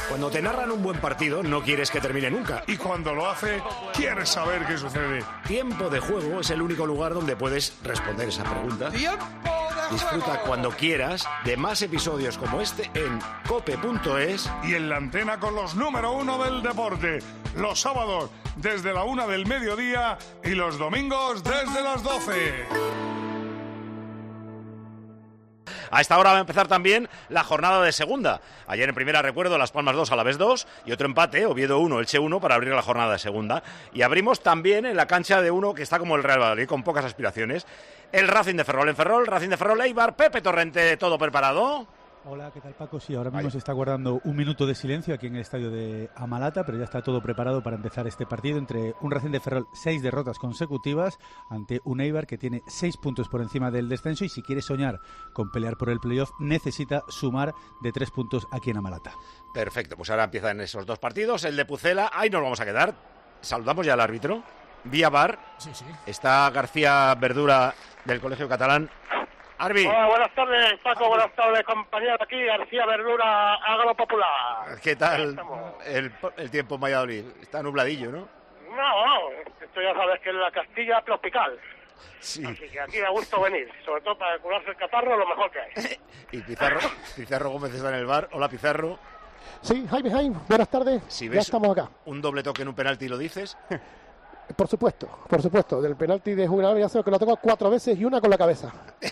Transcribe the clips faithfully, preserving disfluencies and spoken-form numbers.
Cuando te narran un buen partido, no quieres que termine nunca. Y cuando lo hace, quieres saber qué sucede. Tiempo de Juego es el único lugar donde puedes responder esa pregunta. ¡Tiempo de Disfruta juego! cuando quieras de más episodios como este en cope punto es. Y en la antena con los número uno del deporte. Los sábados desde la una del mediodía y los domingos desde las doce. A esta hora va a empezar también la jornada de segunda. Ayer en primera, recuerdo, Las Palmas dos, Alavés dos y otro empate, Oviedo uno, Elche uno, para abrir la jornada de segunda. Y abrimos también en la cancha de uno que está como el Real Valladolid, con pocas aspiraciones, el Racing de Ferrol en Ferrol, Racing de Ferrol, Eibar. Pepe Torrente, ¿todo preparado? Hola, ¿qué tal, Paco? Sí, ahora mismo se está guardando un minuto de silencio aquí en el estadio de Amalata, pero ya está todo preparado para empezar este partido entre un Racing de Ferrol, seis derrotas consecutivas, ante un Eibar que tiene seis puntos por encima del descenso y si quiere soñar con pelear por el playoff necesita sumar de tres puntos aquí en Amalata. Perfecto, pues ahora empiezan esos dos partidos, el de Pucela, ahí nos vamos a quedar. Saludamos ya al árbitro, vía V A R, Sí, sí. está García Verdura del Colegio Catalán. Arbi. Hola, buenas tardes, Paco, buenas tardes, compañero. Aquí García Verdura, Ágalo Popular. ¿Qué tal el, el tiempo en Valladolid? Está nubladillo, ¿no? No, no, esto ya sabes que es la Castilla tropical. Sí. Así que aquí da gusto venir, sobre todo para curarse el catarro, lo mejor que hay. Y Pizarro, Pizarro Gómez está en el bar. Hola, Pizarro. Sí, Jaime, Jaime, buenas tardes. Si ya ves estamos acá. un doble toque en un penalti, ¿lo dices? Por supuesto, por supuesto. Del penalti de Juvenal ya sé que lo tengo cuatro veces y una con la cabeza.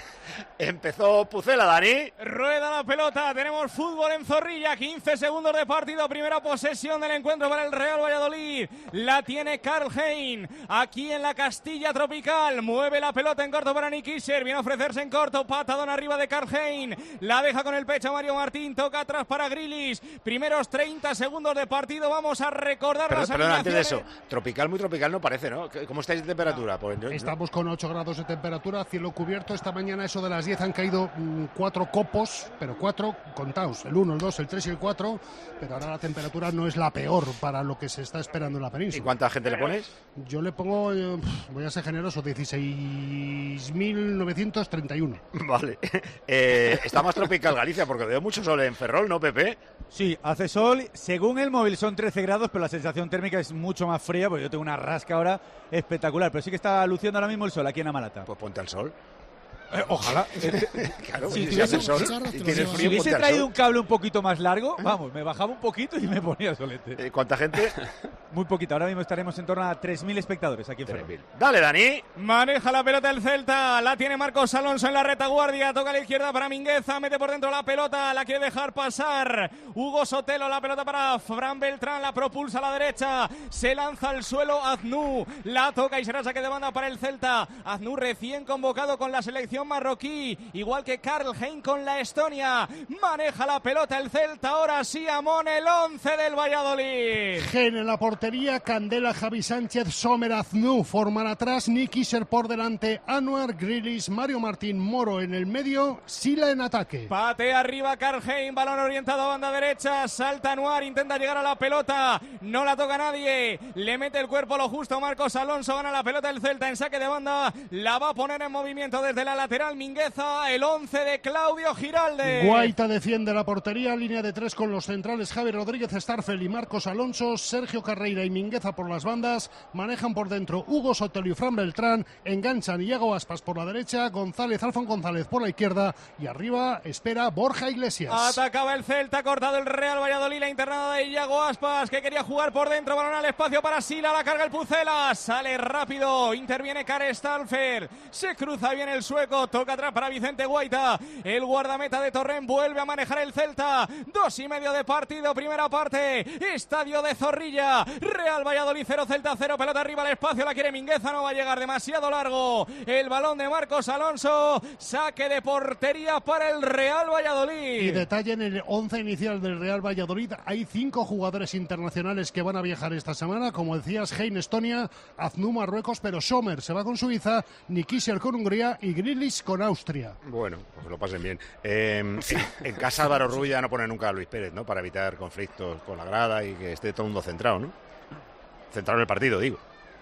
Empezó Pucela, Dani. Rueda la pelota, tenemos fútbol en Zorrilla, quince segundos de partido, primera posesión del encuentro para el Real Valladolid. La tiene Karl Hein, aquí en la Castilla tropical. Mueve la pelota en corto para Nick Kisser, viene a ofrecerse en corto, patadón arriba de Karl Hein. La deja con el pecho Mario Martín, toca atrás para Grilis. Primeros treinta segundos de partido, vamos a recordar Pero, las perdón, antes de alineaciones. eso, tropical, muy tropical no parece, ¿no? ¿Cómo estáis de temperatura? Pues, yo- Estamos con ocho grados de temperatura, cielo cubierto. Esta mañana, eso de las diez, han caído mm, cuatro copos, pero cuatro contados, el uno, el dos, el tres y el cuatro. Pero ahora la temperatura no es la peor para lo que se está esperando en la ¿Y península. cuánta gente le pones? Yo le pongo, eh, voy a ser generoso, dieciséis mil novecientos treinta y uno. Vale. Eh, está más tropical Galicia porque veo mucho sol en Ferrol, ¿no, Pepe? Sí, hace sol, según el móvil son trece grados, pero la sensación térmica es mucho más fría, porque yo tengo una rasca ahora espectacular, pero sí que está luciendo ahora mismo el sol aquí en Amalata. Pues ponte al sol. Eh, ojalá. Claro, Si si, tuviese hace sol un charro, y te lo tienes llevas. Si frío, hubiese ponte al traído sol. un cable un poquito más largo, vamos, me bajaba un poquito y me ponía solete. Eh, ¿Cuánta gente? Muy poquito, ahora mismo estaremos en torno a tres mil espectadores aquí en Ferrol. Dale, Dani. Maneja la pelota el Celta, la tiene Marcos Alonso en la retaguardia, toca a la izquierda para Mingueza, mete por dentro la pelota, la quiere dejar pasar Hugo Sotelo, la pelota para Fran Beltrán, la propulsa a la derecha, se lanza al suelo Aznou, la toca y será saque de banda para el Celta. Aznou recién convocado con la selección marroquí, igual que Karl Hein con la Estonia. Maneja la pelota el Celta, ahora sí Amón, el once del Valladolid. Gen en la portería, Candela, Javi Sánchez, Sommer, Aznou. Forman atrás, Nick Kisser por delante, Anuar, Grilis, Mario Martín, Moro en el medio, Sila en ataque. Patea arriba Karl Hein, balón orientado a banda derecha, salta Anuar, intenta llegar a la pelota, no la toca nadie, le mete el cuerpo lo justo Marcos Alonso, gana la pelota el Celta en saque de banda, la va a poner en movimiento desde la lateral Mingueza, el once de Claudio Giralde. Guaita defiende la portería, línea de tres con los centrales Javi Rodríguez Starfel y Marcos Alonso, Sergio Carreira y Mingueza por las bandas, manejan por dentro Hugo Sotelo y Fran Beltrán, enganchan Iago Aspas por la derecha, González, Alfon González por la izquierda y arriba espera Borja Iglesias. Atacaba el Celta, cortado el Real Valladolid, la internada de Iago Aspas, que quería jugar por dentro, balón al espacio para Sila, la carga el Pucela, sale rápido, interviene Kare Stalfer, se cruza bien el sueco, toca atrás para Vicente Guaita, el guardameta de Torrent vuelve a manejar el Celta, dos y medio de partido, primera parte, estadio de Zorrilla, Real Valladolid cero, Celta cero, pelota arriba al espacio, la quiere Mingueza, no va a llegar demasiado largo, el balón de Marcos Alonso, saque de portería para el Real Valladolid. Y detalle en el once inicial del Real Valladolid, hay cinco jugadores internacionales que van a viajar esta semana, como decías, Hein Estonia, Aznou Marruecos, pero Sommer se va con Suiza, Nikisher con Hungría y Grilis con Austria. Bueno, pues lo pasen bien. Eh, en, en casa Álvaro Rubio ya no pone nunca a Luis Pérez, ¿no? Para evitar conflictos con la grada y que esté todo el mundo centrado, ¿no? Centrado en el partido, digo.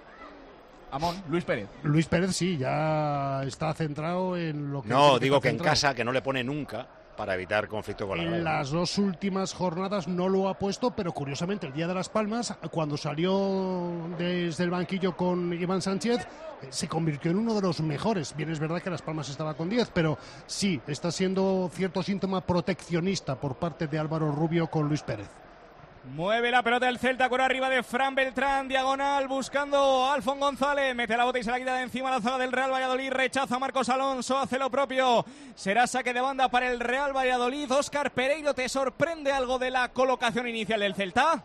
Amón, Luis Pérez. Luis Pérez sí, ya está centrado en lo que... No, tiene digo estar que en centrado. casa, que no le pone nunca para evitar conflicto con la grada. En las dos últimas jornadas no lo ha puesto, pero curiosamente el día de Las Palmas, cuando salió desde el banquillo con Iván Sánchez, se convirtió en uno de los mejores. Bien, es verdad que Las Palmas estaba con diez, pero sí, está siendo cierto síntoma proteccionista por parte de Álvaro Rubio con Luis Pérez. Mueve la pelota del Celta, con arriba de Fran Beltrán, diagonal, buscando a Alfon González, mete la bota y se la quita de encima la zaga del Real Valladolid, rechaza a Marcos Alonso, hace lo propio, será saque de banda para el Real Valladolid. Óscar Pereiro, ¿te sorprende algo de la colocación inicial del Celta?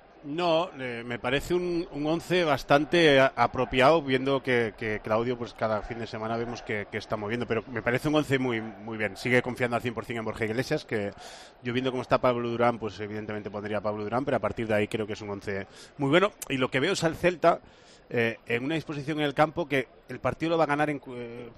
No, eh, me parece un, un once bastante a, apropiado, viendo que, que Claudio pues cada fin de semana vemos que, que está moviendo, pero me parece un once muy muy bien. Sigue confiando al cien por ciento en Borja Iglesias, que yo viendo cómo está Pablo Durán, pues evidentemente pondría a Pablo Durán, pero a partir de ahí creo que es un once muy bueno. Y lo que veo es al Celta eh, en una disposición en el campo que el partido lo va a ganar en, eh,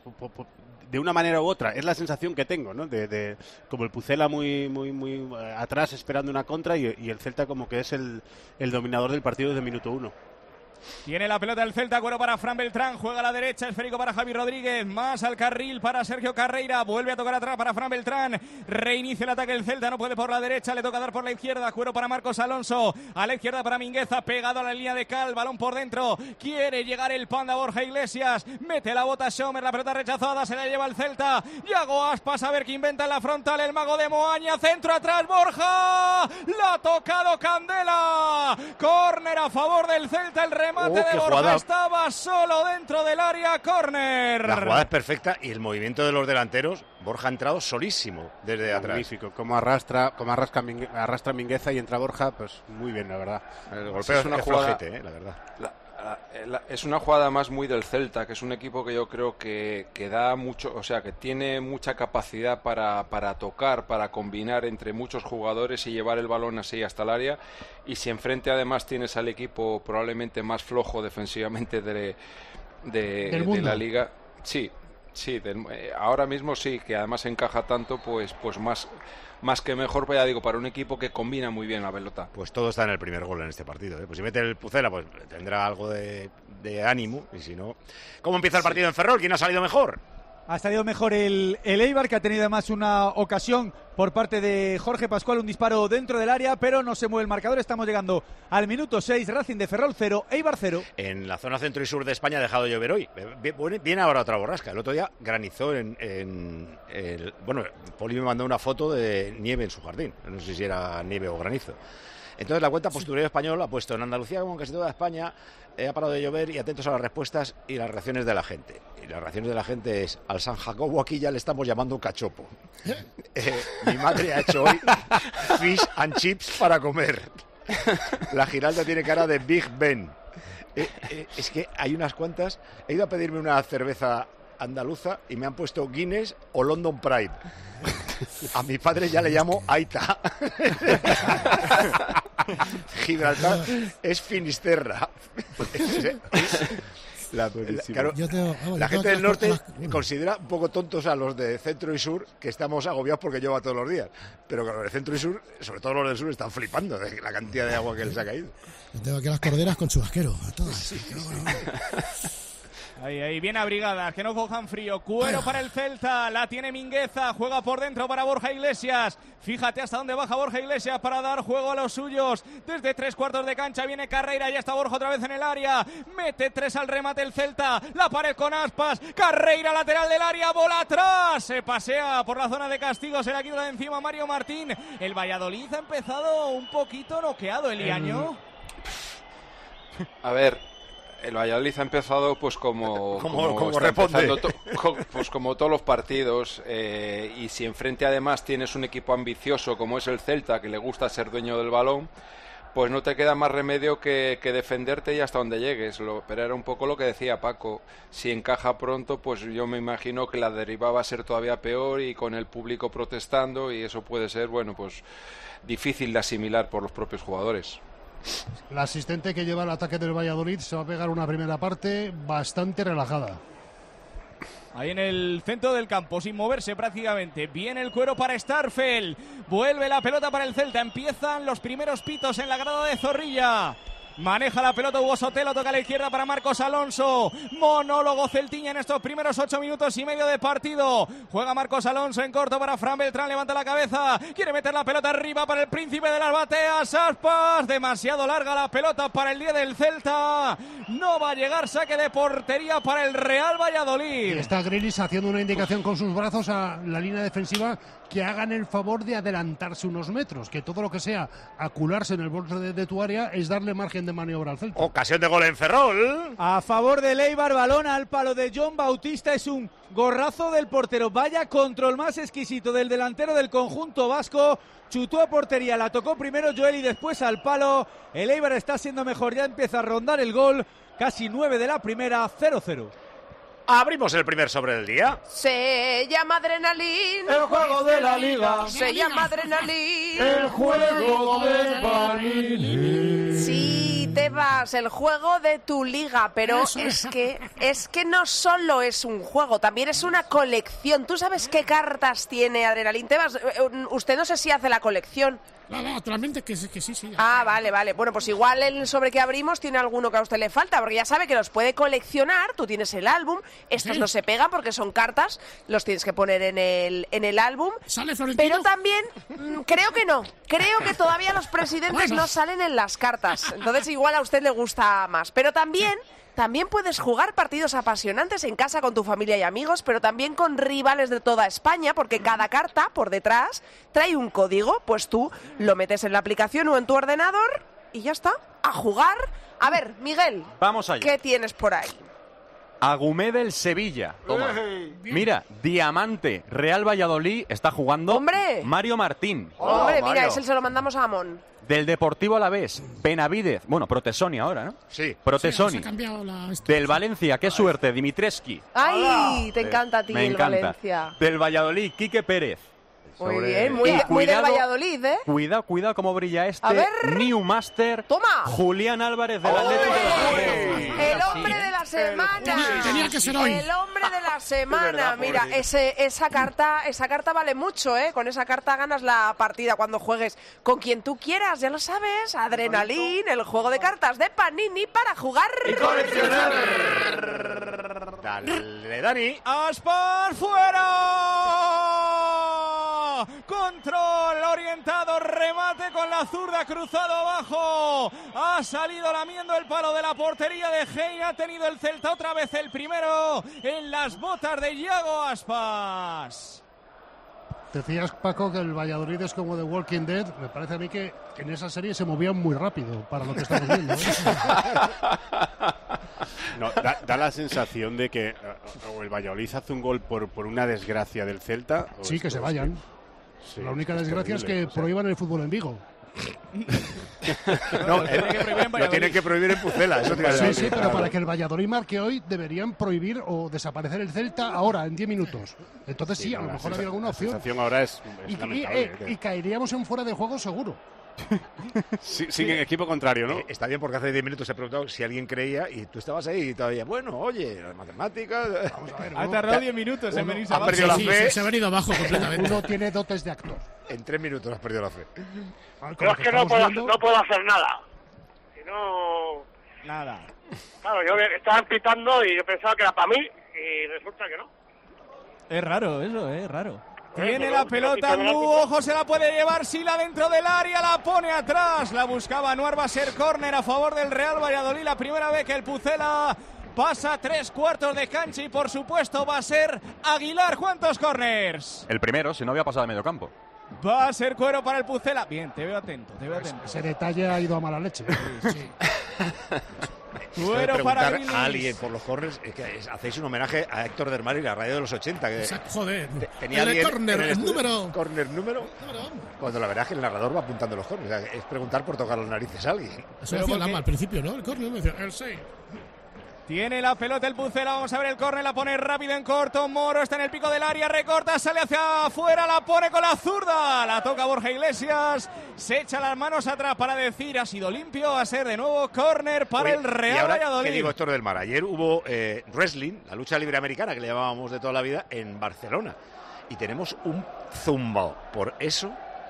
de una manera u otra. Es la sensación que tengo, ¿no? De, de como el Pucela muy muy muy atrás esperando una contra y, y el Celta como que es el, el dominador del partido desde el minuto uno. Tiene la pelota el Celta, cuero para Fran Beltrán, juega a la derecha, esférico para Javi Rodríguez, más al carril para Sergio Carreira, vuelve a tocar atrás para Fran Beltrán, reinicia el ataque el Celta, no puede por la derecha, le toca dar por la izquierda, cuero para Marcos Alonso, a la izquierda para Mingueza, pegado a la línea de cal, balón por dentro, quiere llegar el Panda Borja Iglesias, mete la bota Schomer, la pelota rechazada, se la lleva el Celta, Yago Aspas, a ver qué inventa en la frontal, el mago de Moaña, centro atrás, Borja, la ha tocado Candela, córner a favor del Celta, el remate Oh, de Borja jugada. Estaba solo dentro del área, córner. La jugada es perfecta y el movimiento de los delanteros, Borja ha entrado solísimo desde atrás. Magnífico, como arrastra, como arrastra, arrastra Mingueza y entra Borja, pues muy bien, la verdad. El golpeo es una jugada, flojete, eh, la verdad. La, la, la, es una jugada más muy del Celta, que es un equipo que yo creo que, que da mucho, o sea, que tiene mucha capacidad para, para tocar, para combinar entre muchos jugadores y llevar el balón así hasta el área. Y si enfrente además tienes al equipo probablemente más flojo defensivamente de, de, de la liga, sí, sí, del, eh, ahora mismo sí, que además encaja tanto, pues, pues más. Más que mejor, pues ya digo, para un equipo que combina muy bien la pelota. Pues todo está en el primer gol en este partido, ¿eh? Pues si mete el Pucela, pues tendrá algo de, de ánimo, y si no... ¿Cómo empieza el partido sí. en Ferrol? ¿Quién ha salido mejor? Ha salido mejor el, el Eibar, que ha tenido además una ocasión por parte de Jorge Pascual, un disparo dentro del área, pero no se mueve el marcador. Estamos llegando al minuto seis, Racing de Ferrol cero, Eibar cero. En la zona centro y sur de España ha dejado de llover hoy. Viene ahora otra borrasca. El otro día granizó en... en el, bueno, Poli me mandó una foto de nieve en su jardín. No sé si era nieve o granizo. Entonces la cuenta Postureo Español ha puesto en Andalucía, como en casi toda España, eh, ha parado de llover, y atentos a las respuestas y las reacciones de la gente. Y las reacciones de la gente es: al San Jacobo aquí ya le estamos llamando cachopo. Eh, mi madre ha hecho hoy fish and chips para comer. La Giralda tiene cara de Big Ben. Eh, eh, es que hay unas cuantas. He ido a pedirme una cerveza andaluza y me han puesto Guinness o London Pride. A mi padre ya le llamo Aita. Gibraltar es Finisterra. La, la, claro, tengo, vamos, la gente del norte las... considera un poco tontos a los de centro y sur, que estamos agobiados porque llueva todos los días. Pero con los de centro y sur, sobre todo los del sur, están flipando de la cantidad de agua que les ha caído. Yo tengo aquí las corderas con chubasquero, a todas. Sí. Ahí, ahí, bien abrigadas, que no cojan frío. Cuero para el Celta, la tiene Mingueza, juega por dentro para Borja Iglesias. Fíjate hasta dónde baja Borja Iglesias para dar juego a los suyos. Desde tres cuartos de cancha viene Carreira, ya está Borja otra vez en el área. Mete tres al remate el Celta, la pared con Aspas. Carreira, lateral del área, bola atrás. Se pasea por la zona de castigo, se la quita de encima Mario Martín. El Valladolid ha empezado un poquito noqueado, Eliaño. A ver... El Valladolid ha empezado pues como como, como, como responde to, co, pues como todos los partidos, eh, y si enfrente además tienes un equipo ambicioso como es el Celta, que le gusta ser dueño del balón, pues no te queda más remedio que, que defenderte y hasta donde llegues. Lo, pero era un poco lo que decía Paco, si encaja pronto, pues yo me imagino que la deriva va a ser todavía peor, y con el público protestando, y eso puede ser, bueno, pues difícil de asimilar por los propios jugadores. La asistente que lleva el ataque del Valladolid se va a pegar una primera parte bastante relajada. Ahí en el centro del campo, sin moverse prácticamente. Viene el cuero para Starfel. Vuelve la pelota para el Celta. Empiezan los primeros pitos en la grada de Zorrilla. Maneja la pelota Hugo Sotelo, toca a la izquierda para Marcos Alonso. Monólogo celtiña en estos primeros ocho minutos y medio de partido. Juega Marcos Alonso en corto para Fran Beltrán, levanta la cabeza, quiere meter la pelota arriba para el príncipe de las bateas, Aspas. Demasiado larga la pelota para el día del Celta. No va a llegar saque de portería para el Real Valladolid. Y está Grealish haciendo una indicación con sus brazos a la línea defensiva que hagan el favor de adelantarse unos metros, que todo lo que sea acularse en el borde de, de tu área es darle margen de maniobra al Celta. Ocasión de gol en Ferrol. A favor del Eibar, balón al palo de John Bautista, es un gorrazo del portero. Vaya control más exquisito del delantero del conjunto vasco. Chutó a portería, la tocó primero Joel y después al palo. El Eibar está siendo mejor, ya empieza a rondar el gol. Casi nueve de la primera, cero cero. Abrimos el primer sobre del día. Se llama Adrenalín. El juego de la liga. Se llama Adrenalín. El juego de Panini. Sí, Tebas, el juego de tu liga, pero es que es que no solo es un juego, también es una colección. ¿Tú sabes qué cartas tiene Adrenalín? Tebas, usted no sé si hace la colección. No, no, naturalmente que, que sí, sí. Ah, vale, vale. Bueno, pues igual el sobre que abrimos tiene alguno que a usted le falta, porque ya sabe que los puede coleccionar. Tú tienes el álbum, estos sí. No se pegan porque son cartas, los tienes que poner en el, en el álbum. ¿Sale Florentino? Pero también, mmm, creo que no. Creo que todavía los presidentes bueno. no salen en las cartas. Entonces igual a usted le gusta más. Pero también... También puedes jugar partidos apasionantes en casa con tu familia y amigos, pero también con rivales de toda España, porque cada carta por detrás trae un código, pues tú lo metes en la aplicación o en tu ordenador y ya está, a jugar. A ver, Miguel, vamos allá. ¿Qué tienes por ahí? Agumé del Sevilla. Toma. Mira, Diamante, Real Valladolid está jugando. ¡Hombre! Mario Martín. Hombre, mira, ese se lo mandamos a Amón. Del Deportivo Alavés, Benavidez, bueno, Protesoni ahora, ¿no? Sí. Protesoni. Sí, la... Del Valencia, qué suerte, Dimitreski. ¡Ay! ¡Hola! Te encanta a ti Me el encanta. Valencia. Del Valladolid, Quique Pérez. Muy Sobre... bien, muy, cuidado, muy del Valladolid, ¿eh? Cuidado, cuidado cómo brilla este. A ver. Newmaster. ¡Toma! Julián Álvarez del Atlético de El hombre de la semana. Tenía, tenía que ser hoy. El hombre de la semana. verdad, Mira, ese, esa carta, esa carta vale mucho, ¿eh? Con esa carta ganas la partida cuando juegues con quien tú quieras, ya lo sabes. Adrenalín, el juego de cartas de Panini para jugar y coleccionar. Dale, Dani. Aspas fuera. Control orientado, remate con la zurda, cruzado abajo. Ha salido lamiendo el palo de la portería de Hein. Ha tenido el Celta otra vez el primero en las botas de Iago Aspas. Decías, Paco, que el Valladolid es como The Walking Dead. Me parece a mí que en esa serie se movían muy rápido para lo que estamos viendo, ¿eh? No, da, da la sensación de que o el Valladolid hace un gol por, por una desgracia del Celta. O sí, que se vayan. Sí, la única desgracia es que o sea... prohíban el fútbol en Vigo. No, eh, lo tienen que prohibir en Pucela. Eso tiene sí, que sí, pero claro. Para que el Valladolid marque hoy deberían prohibir o desaparecer el Celta ahora, en diez minutos. Entonces sí, sí a lo mejor había alguna opción. La sensación ahora es, es y, y, eh, y caeríamos en fuera de juego seguro. Sí, sí, en equipo contrario, ¿no? Eh, está bien porque hace diez minutos he preguntado si alguien creía y tú estabas ahí y todavía, bueno, oye, las matemáticas... Vamos a ver, ha tardado diez minutos en venirse abajo. Ha perdido sí, la fe. Sí, se ha venido abajo completamente. Uno tiene dotes de actor. En tres minutos has perdido la fe. Pero es que no puedo, viendo... no puedo hacer nada. Si no... Nada. Claro, yo estaban pitando y yo pensaba que era para mí y resulta que no. Es raro eso, es raro. Tiene la pelota Lugo, ojo, se la puede llevar Sila dentro del área, la pone atrás, la buscaba Anuar, va a ser córner a favor del Real Valladolid, la primera vez que el Pucela pasa tres cuartos de cancha y por supuesto va a ser Aguilar. ¿Cuántos córners? El primero, si no había pasado de medio campo. Va a ser cuero para el Pucela. Bien, te veo atento, te veo atento. Ese detalle ha ido a mala leche. Sí, sí. Bueno, para a alguien por los corners, es que es, hacéis un homenaje a Héctor Del Mar y la radio de los ochenta. Que joder, tenía el alguien corner, el, el número. Corner número. Cuando la verdad es que el narrador va apuntando los corners. O sea, es preguntar por tocar las narices a alguien. Eso decía Lama al principio, ¿no? El corner, me decía, el seis. Tiene la pelota el Pucela, vamos a ver el córner, la pone rápido en corto, Moro está en el pico del área, recorta, sale hacia afuera, la pone con la zurda, la toca Borja Iglesias, se echa las manos atrás para decir ha sido limpio, va a ser de nuevo córner para Oye, el Real y ahora, Valladolid. ¿Qué digo, Héctor Del Mar? Ayer hubo eh, wrestling, la lucha libre americana que le llamábamos de toda la vida, en Barcelona, y tenemos un zumbao por eso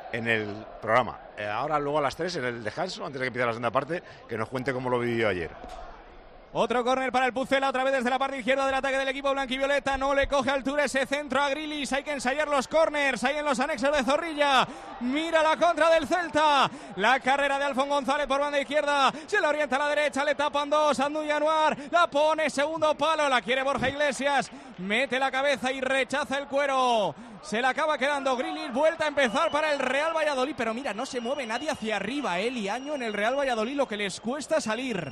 en el programa. Eh, ahora luego a las tres, en el descanso, antes de que empiece la segunda parte, que nos cuente cómo lo vivió ayer. Otro córner para el Pucela, otra vez desde la parte izquierda del ataque del equipo blanquivioleta. No le coge altura ese centro a Grilis. Hay que ensayar los córners ahí en los anexos de Zorrilla. Mira la contra del Celta. La carrera de Alfon González por banda izquierda. Se la orienta a la derecha, le tapan dos. Andú y Anuar. La pone segundo palo. La quiere Borja Iglesias. Mete la cabeza y rechaza el cuero. Se la acaba quedando Grilis. Vuelta a empezar para el Real Valladolid. Pero mira, no se mueve nadie hacia arriba. Él y Año en el Real Valladolid, lo que les cuesta salir.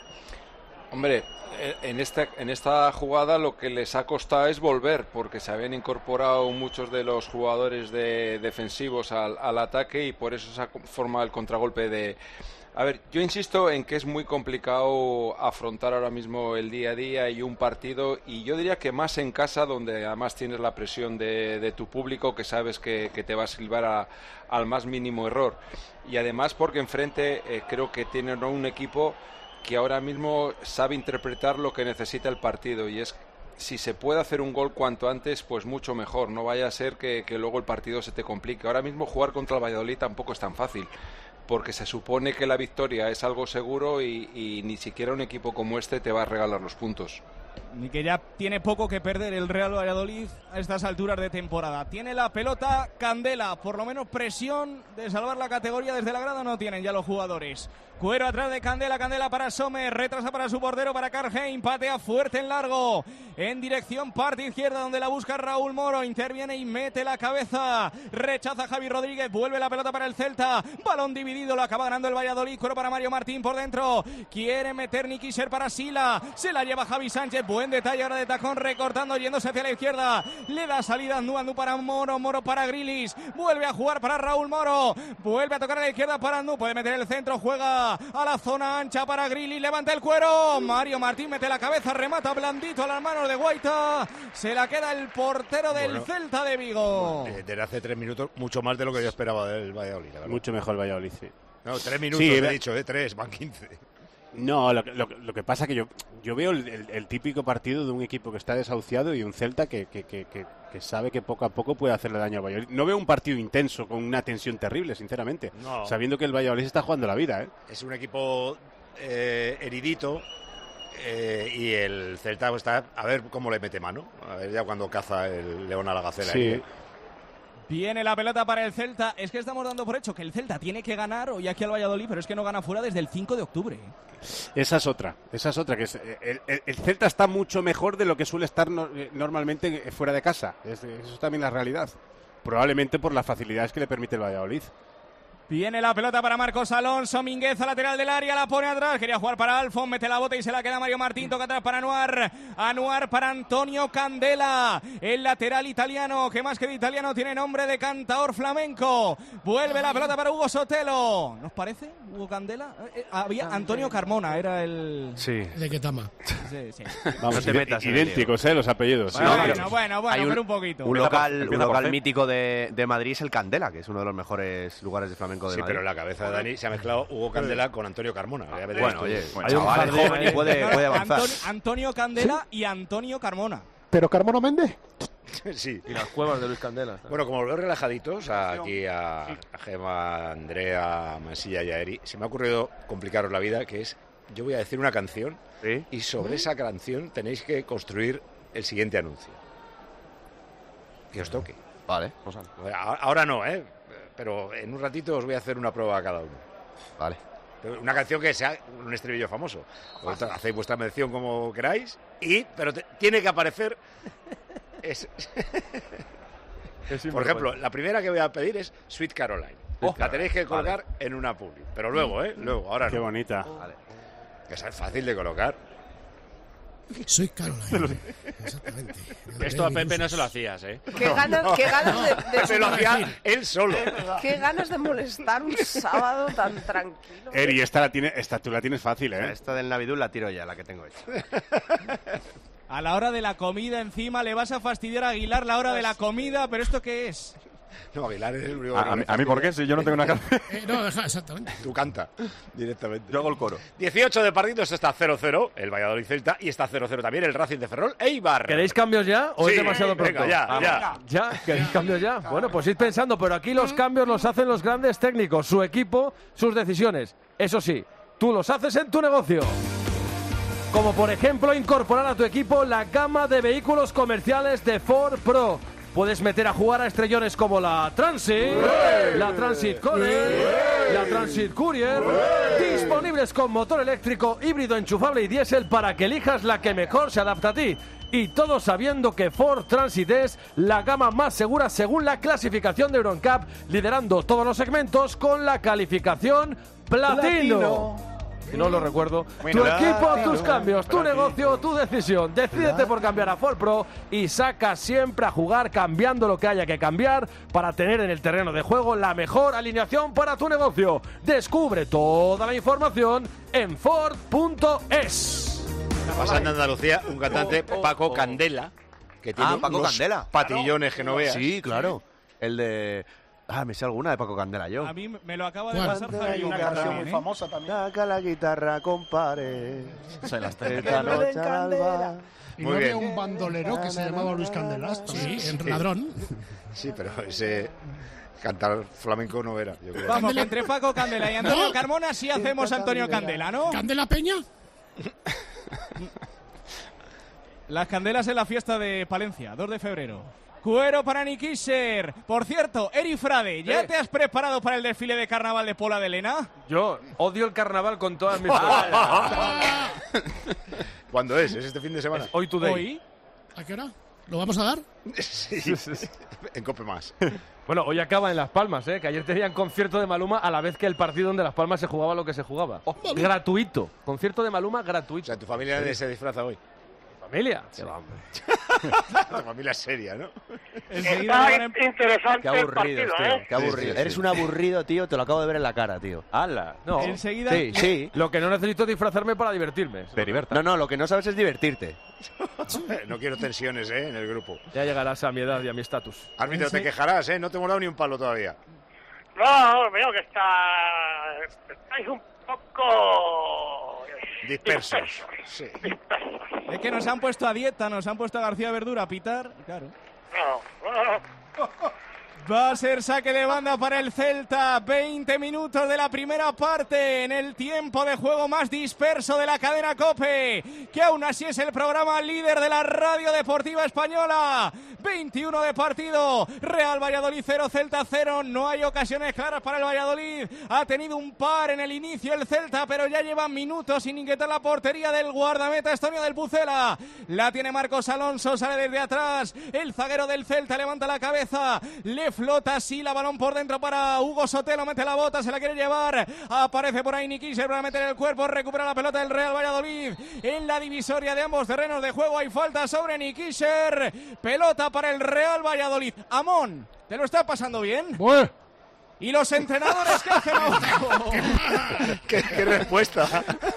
Hombre, en esta, en esta jugada lo que les ha costado es volver, porque se habían incorporado muchos de los jugadores de, defensivos al, al ataque y por eso se ha formado el contragolpe de... A ver, yo insisto en que es muy complicado afrontar ahora mismo el día a día y un partido, y yo diría que más en casa, donde además tienes la presión de, de tu público, que sabes que, que te va a silbar a, al más mínimo error. Y además porque enfrente eh, creo que tienen un equipo que ahora mismo sabe interpretar lo que necesita el partido, y es si se puede hacer un gol cuanto antes, pues mucho mejor. No vaya a ser que, que luego el partido se te complique. Ahora mismo jugar contra el Valladolid tampoco es tan fácil, porque se supone que la victoria es algo seguro y, y ni siquiera un equipo como este te va a regalar los puntos. Ni que ya tiene poco que perder el Real Valladolid a estas alturas de temporada. Tiene la pelota Candela, por lo menos presión de salvar la categoría desde la grada no tienen ya los jugadores. Cuero atrás de Candela, Candela para Sommer, retrasa para su portero, para Carheim, patea fuerte en largo, en dirección parte izquierda donde la busca Raúl Moro, interviene y mete la cabeza, rechaza Javi Rodríguez, vuelve la pelota para el Celta, balón dividido, lo acaba ganando el Valladolid, cuero para Mario Martín por dentro, quiere meter Nikiser para Sila, se la lleva Javi Sánchez, buen detalle ahora de tacón, recortando, yéndose hacia la izquierda, le da salida Andú, Andú para Moro, Moro para Grilis, vuelve a jugar para Raúl Moro, vuelve a tocar a la izquierda para Andú, puede meter el centro, juega a la zona ancha para Grilis, levanta el cuero, Mario Martín mete la cabeza, remata blandito a las manos de Guaita, se la queda el portero del bueno, Celta de Vigo. Desde hace tres minutos, mucho más de lo que yo esperaba del Valladolid. Mucho mejor el Valladolid, sí. No, tres minutos sí, he dicho, de tres, van quince. No, lo, lo, lo que pasa es que yo, yo veo el, el, el típico partido de un equipo que está desahuciado y un Celta que, que, que, que, que sabe que poco a poco puede hacerle daño al Valladolid. No veo un partido intenso con una tensión terrible, sinceramente, no. Sabiendo que el Valladolid está jugando la vida, ¿eh? Es un equipo eh, heridito eh, y el Celta está a ver cómo le mete mano, a ver ya cuando caza el león a la gacela. Sí. Ahí, ¿eh? Viene la pelota para el Celta. Es que estamos dando por hecho que el Celta tiene que ganar hoy aquí al Valladolid, pero es que no gana fuera desde el cinco de octubre. Esa es otra, esa es otra. Que es, el, el, el Celta está mucho mejor de lo que suele estar no, normalmente fuera de casa. Es, eso es también la realidad. Probablemente por las facilidades que le permite el Valladolid. Viene la pelota para Marcos Alonso, Mingueza lateral del área, la pone atrás, quería jugar para Alfon, mete la bota y se la queda Mario Martín, toca atrás para Anuar, Anuar para Antonio Candela, el lateral italiano, que más que de italiano tiene nombre de cantaor flamenco, vuelve la pelota para Hugo Sotelo, ¿nos parece? Hugo Candela, eh, había Antonio Carmona, era el... Sí. De Ketama. Sí, sí. Vamos, no te metas idénticos, eh, los apellidos. Bueno, sí, bueno, bueno, bueno, un, pero un poquito. Un local, un local mítico de, de Madrid es el Candela, que es uno de los mejores lugares de flamenco de sí, Madrid. Pero en la cabeza de Dani se ha mezclado Hugo Candela con Antonio Carmona. Bueno, oye, bueno, hay un chaval joven y puede, puede avanzar. Antonio, Antonio Candela ¿Sí? y Antonio Carmona. ¿Pero Carmona Méndez? Sí. Y las cuevas de Luis Candela. Bueno, como los veo relajaditos, aquí a, a Gemma, a Andrea, a Mansilla y a Eri, se me ha ocurrido complicaros la vida, que es, yo voy a decir una canción ¿Sí? y sobre esa canción tenéis que construir el siguiente anuncio. Que os toque. Vale, pues ahora no, ¿eh? Pero en un ratito os voy a hacer una prueba a cada uno. Vale. Una canción que sea un estribillo famoso. Hacéis vuestra mención como queráis, y pero te, tiene que aparecer... Es... Por ejemplo, la primera que voy a pedir es Sweet Caroline. Oh, la tenéis que colocar vale. en una publi. Pero luego, ¿eh? Luego, ahora Qué no. bonita. Vale. Que es fácil de colocar. Soy Caroline. Exactamente. Esto a Pepe no se lo hacías, ¿eh? Qué ganas, qué ganas de, de... Se lo hacía él solo. Qué ganas de molestar un sábado tan tranquilo. Eri, esta, la tiene, esta tú la tienes fácil, ¿eh? Esta del Navidul la tiro ya, la que tengo hecha. A la hora de la comida encima le vas a fastidiar a Aguilar la hora de la comida, pero ¿esto qué es? No, Aguilar es el único. A, a, mí, a mí, ¿por qué? Si yo no tengo una canción. Eh, no, exactamente. Tú canta directamente. Yo hago el coro. dieciocho de partidos, está cero cero el Valladolid Celta y está cero cero también el Racing de Ferrol Eibar. ¿Queréis cambios ya o sí, es demasiado pronto? Venga, ya, ah, ya. ¿Ya? ¿Queréis cambios ya? Bueno, pues id pensando, pero aquí los cambios los hacen los grandes técnicos, su equipo, sus decisiones. Eso sí, tú los haces en tu negocio. Como por ejemplo incorporar a tu equipo la gama de vehículos comerciales de Ford Pro. Puedes meter a jugar a estrellones como la Transit, la Transit Connect, la Transit Courier, disponibles con motor eléctrico, híbrido enchufable y diésel para que elijas la que mejor se adapta a ti. Y todo sabiendo que Ford Transit es la gama más segura según la clasificación de Euro N C A P, liderando todos los segmentos con la calificación Platino. Platino. Si no lo recuerdo, bueno, tu equipo, platino, tus cambios, tu platino. Negocio, tu decisión. Decídete por cambiar a Ford Pro y saca siempre a jugar cambiando lo que haya que cambiar para tener en el terreno de juego la mejor alineación para tu negocio. Descubre toda la información en Ford punto es. Pasando en Andalucía, un cantante, oh, oh, Paco oh. Candela, que tiene ah, Paco unos Candela. patillones que no veas. Sí, claro. El de... Ah, me sé alguna de Paco Candela yo. A mí me lo acaba de pasar Javi. Hay una canción muy famosa también. Saca la guitarra, compare. Se las tengo. Esta noche alba. Y no había un bandolero que se llamaba Luis Candelas. Sí, en Ladrón. Sí, pero ese... Cantar flamenco no era, yo creo. Vamos, que entre Paco Candela y Antonio ¿No? Carmona sí hacemos Antonio Candela, ¿no? ¿Candela Peña? Las candelas en la fiesta de Palencia, dos de febrero. Cuero para Nikisher. Por cierto, Eri Frade, ¿ya ¿Eh? te has preparado para el desfile de carnaval de Pola de Elena? Yo odio el carnaval con todas mis fuerzas. ¿Cuándo es? ¿Es este fin de semana? Es hoy today. ¿Hoy? ¿A qué hora? ¿Lo vamos a dar? Sí, en Cope Más. Bueno, hoy acaba en Las Palmas, ¿eh? Que ayer tenían concierto de Maluma a la vez que el partido donde Las Palmas se jugaba lo que se jugaba. Oh, gratuito. Concierto de Maluma gratuito. O sea, tu familia sí. se disfraza hoy. ¿Familia? Sí. Tu familia es seria, ¿no? Está interesante. Qué aburrido, el partido, tío. ¿eh? Qué aburrido. Sí, sí, sí. Eres un aburrido, tío. Te lo acabo de ver en la cara, tío. ¡Hala! No. Enseguida. Sí, sí. Lo que no necesito es disfrazarme para divertirme. Te diviertas. No, no, lo que no sabes es divertirte. No quiero tensiones, ¿eh? En el grupo. Ya llegarás a mi edad y a mi estatus. Árbitro, te quejarás, ¿eh? No te hemos dado ni un palo todavía. No, veo que está... estáis un poco... dispersos. Dispersos. Sí. Dispersos. Es que nos han puesto a dieta, nos han puesto a García Verdura a pitar. Claro. No, no. Va a ser saque de banda para el Celta. veinte minutos de la primera parte en el tiempo de juego más disperso de la cadena COPE, que aún así es el programa líder de la radio deportiva española. veintiuno de partido. Real Valladolid cero, Celta cero. No hay ocasiones claras para el Valladolid. Ha tenido un par en el inicio el Celta, pero ya lleva minutos sin inquietar la portería del guardameta estonio del Pucela. La tiene Marcos Alonso, sale desde atrás. El zaguero del Celta levanta la cabeza. Le flota así la balón por dentro para Hugo Sotelo, mete la bota, se la quiere llevar, aparece por ahí Nikisher para meter el cuerpo, recupera la pelota del Real Valladolid en la divisoria de ambos terrenos de juego, hay falta sobre Nikisher, pelota para el Real Valladolid. Amón, ¿te lo está pasando bien? Bueno. ¿Y los entrenadores qué hacen abajo? ¿Qué, qué respuesta?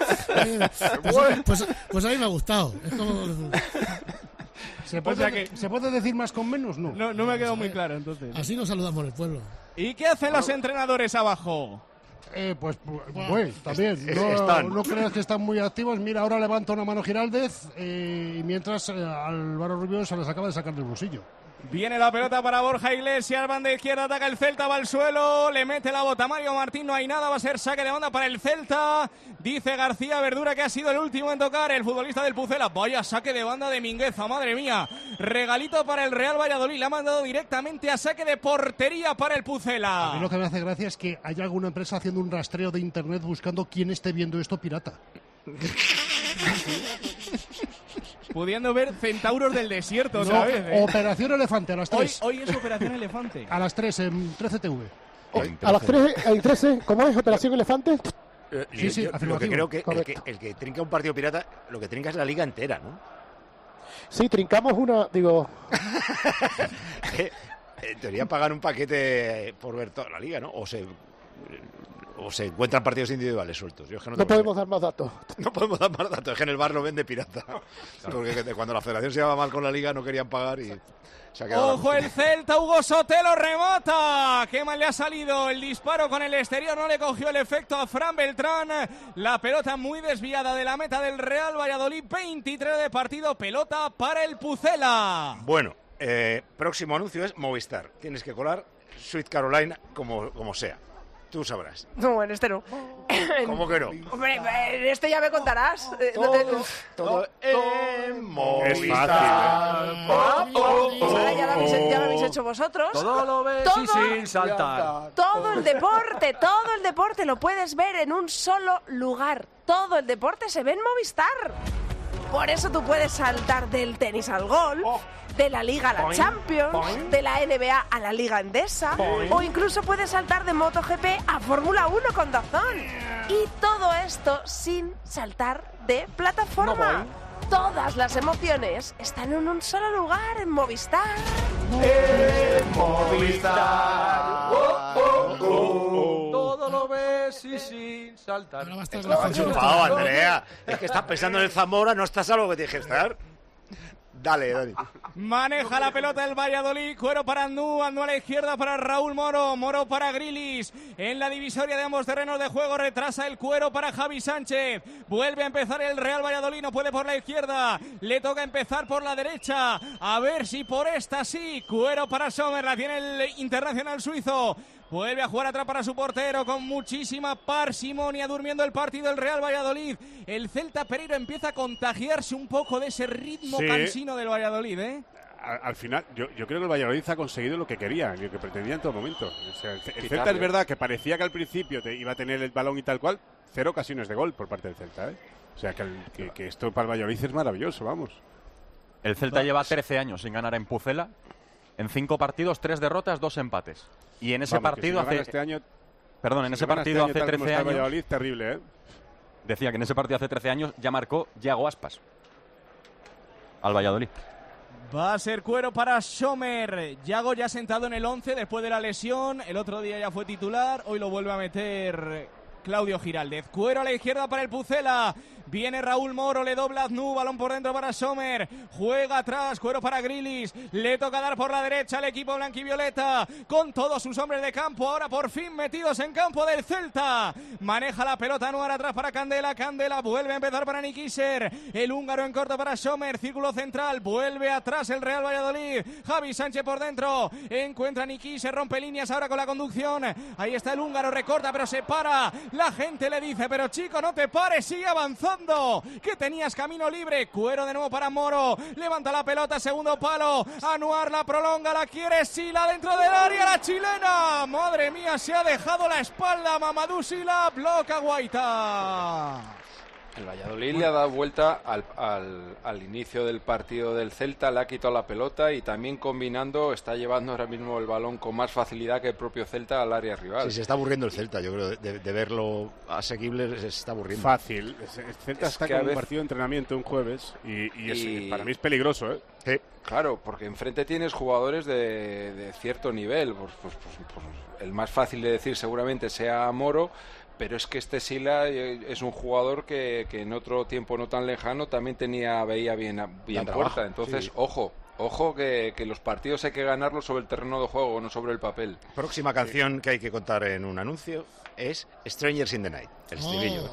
pues, pues, pues a mí me ha gustado. Es como... ¿Se puede, o sea que, ¿Se puede decir más con menos? No. No, no me ha quedado muy claro, entonces. Así nos saludamos el pueblo. ¿Y qué hacen los entrenadores abajo? Eh, pues, pues también. No, no creas que están muy activos. Mira, ahora levanta una mano Giraldez eh, y mientras eh, Álvaro Rubio se les acaba de sacar del bolsillo. Viene la pelota para Borja Iglesias, banda izquierda, ataca el Celta, va al suelo, le mete la bota Mario Martín, no hay nada, va a ser saque de banda para el Celta. Dice García Verdura que ha sido el último en tocar, el futbolista del Pucela. Vaya saque de banda de Mingueza, madre mía. Regalito para el Real Valladolid, le ha mandado directamente a saque de portería para el Pucela. A mí lo que me hace gracia es que haya alguna empresa haciendo un rastreo de internet buscando quién esté viendo esto pirata. Pudiendo ver centauros del desierto, no, ¿sabes? ¿Eh? Operación Elefante a las tres. Hoy, hoy es Operación Elefante. A las tres en trece T V. A las tres en trece, ¿cómo es? Operación Elefante. Eh, sí, sí, yo, lo que creo que el, que el que trinca un partido pirata, lo que trinca es la liga entera, ¿no? Sí, trincamos una, digo... En teoría pagan un paquete por ver toda la liga, ¿no? O se... o se encuentran partidos individuales sueltos. Yo es que no No tengo podemos dar más datos. No podemos dar más datos, es que en el bar lo vende pirata. Porque cuando la federación se llevaba mal con la liga no querían pagar y se ha quedado. Ojo el Celta, Hugo Sotelo remata. Qué mal le ha salido el disparo con el exterior, no le cogió el efecto a Fran Beltrán. La pelota muy desviada de la meta del Real Valladolid, veintitrés de partido, pelota para el Pucela. Bueno, eh, próximo anuncio es Movistar. Tienes que colar Sweet Carolina como, como sea. Tú sabrás. No, en este no. ¿Cómo que no? Hombre, en este ya me contarás. Todo, todo en Movistar. Ahora ya lo, habéis, ya lo habéis hecho vosotros. Todo lo ves todo, y sin saltar. Todo el deporte, todo el deporte lo puedes ver en un solo lugar. Todo el deporte se ve en Movistar. Por eso tú puedes saltar del tenis al golf, de la Liga a la Champions, de la N B A a la Liga Endesa, o incluso puedes saltar de MotoGP a Fórmula uno con DAZN. Y todo esto sin saltar de plataforma. Todas las emociones están en un solo lugar, en Movistar. En Movistar. Oh, oh, oh. Todo lo ves y sin saltar. Estás enchufado, Andrea. Es que estás pensando en el Zamora, no estás a lo que tienes que estar. Dale, Dani. Maneja la pelota el Valladolid, cuero para Andú, Andú a la izquierda para Raúl Moro, Moro para Grilis. En la divisoria de ambos terrenos de juego retrasa el cuero para Javi Sánchez. Vuelve a empezar el Real Valladolid, no puede por la izquierda, le toca empezar por la derecha. A ver si por esta sí, cuero para Sommer, la tiene el internacional suizo. Vuelve a jugar atrás para su portero con muchísima parsimonia, durmiendo el partido el Real Valladolid. El Celta Pereiro empieza a contagiarse un poco de ese ritmo Sí. cansino del Valladolid, ¿eh? Al, al final, yo, yo creo que el Valladolid ha conseguido lo que quería, lo que pretendía en todo momento. O sea, el, el Celta Quitarle. es verdad que parecía que al principio te iba a tener el balón y tal cual, cero ocasiones de gol por parte del Celta, ¿eh? O sea, que, el- que, que esto para el Valladolid es maravilloso, vamos. El Celta lleva trece años sin ganar en Pucela. En cinco partidos, tres derrotas, dos empates. Y en ese Vamos, que si partido no gana hace... este año, Perdón, en si ese no gana partido este año hace tal como trece está el años... Valladolid, terrible, ¿eh? Decía que en ese partido hace trece años ya marcó Yago Aspas al Valladolid. Va a ser cuero para Sommer. Yago ya sentado en el once después de la lesión. El otro día ya fue titular. Hoy lo vuelve a meter Claudio Giraldez. Cuero a la izquierda para el Pucela. Viene Raúl Moro, le dobla Aznu, balón por dentro para Sommer. Juega atrás, cuero para Grilis. Le toca dar por la derecha al equipo blanquivioleta. Con todos sus hombres de campo, ahora por fin metidos en campo del Celta. Maneja la pelota Anuar atrás para Candela. Candela vuelve a empezar para Nikiser. El húngaro en corto para Sommer. Círculo central, vuelve atrás el Real Valladolid. Javi Sánchez por dentro. Encuentra a Nikiser, rompe líneas ahora con la conducción. Ahí está el húngaro, recorta, pero se para. La gente le dice, pero chico, no te pares, sigue avanzando. Que tenías camino libre. Cuero de nuevo para Moro. Levanta la pelota, segundo palo. Anuar la prolonga, la quiere Sila dentro del área, la chilena. Madre mía, se ha dejado la espalda Mamadou Sila. Bloca Guaita. El Valladolid le ha dado vuelta al, al, al inicio del partido del Celta, le ha quitado la pelota y también combinando está llevando ahora mismo el balón con más facilidad que el propio Celta al área rival. Sí, se está aburriendo el Celta, yo creo, de, de verlo asequible se está aburriendo. Fácil. El Celta Es está que con a un veces- partido de entrenamiento un jueves y, y es- Y- para mí es peligroso, ¿eh? Sí. Claro, porque enfrente tienes jugadores de, de cierto nivel. Pues, pues, pues, pues, el más fácil de decir seguramente sea Moro, pero es que este Sila eh, es un jugador que, que en otro tiempo no tan lejano también tenía veía bien, bien Da puerta. trabajo, Entonces, sí. ojo, ojo que, que los partidos hay que ganarlos sobre el terreno de juego, no sobre el papel. Próxima canción que hay que contar en un anuncio es Strangers in the Night, el estribillo.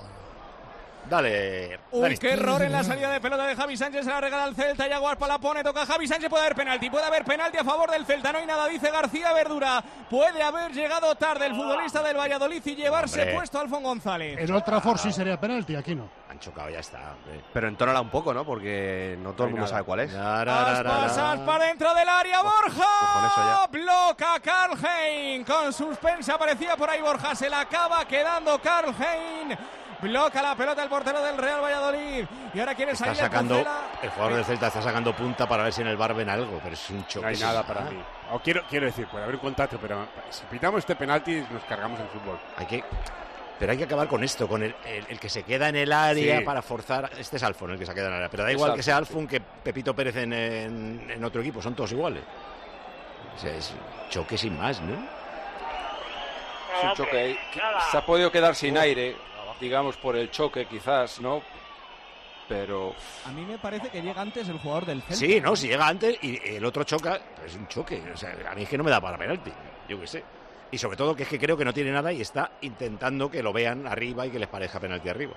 Dale, Uy, Dani. qué error en la salida de pelota de Javi Sánchez, se la regala al Celta, Yago Aspas la pone, toca Javi Sánchez, puede haber penalti, puede haber penalti a favor del Celta, no hay nada, dice García Verdura, puede haber llegado tarde el futbolista del Valladolid y llevarse Hombre. puesto a Alfon González. En Old Trafford sí sería penalti, aquí no. Han chocado, ya está. hombre. Pero entónala un poco, ¿no? Porque no todo el mundo sabe cuál es. Aspas, Aspas dentro del área, Borja, con eso ya. bloca Karl Hein, con suspensa aparecía por ahí Borja, se la acaba quedando Karl Hein. Bloca la pelota el portero del Real Valladolid. Y ahora quiere Está salir el sacando, Pucela. el jugador del Celta está sacando punta para ver si en el bar ven algo, pero es un choque. No hay nada para mí. O quiero, quiero decir, puede haber un contacto, pero si pitamos este penalti nos cargamos el fútbol. Hay que, pero hay que acabar con esto, con el, el- el que se queda en el área Sí. para forzar. Este es Alfon el que se queda en el área, pero da igual Es que sea Alfon, Alfon que Pepito Pérez en, en- en otro equipo, son todos iguales. O sea, es choque sin más, ¿no? Es un choque. Se ha podido quedar sin aire, digamos, por el choque quizás, ¿no? Pero... A mí me parece que llega antes el jugador del Celta. Sí, no, si llega antes y el otro choca, pero es un choque. O sea, a mí es que no me da para penalti, yo qué sé. Y sobre todo que es que creo que no tiene nada y está intentando que lo vean arriba y que les parezca penalti arriba.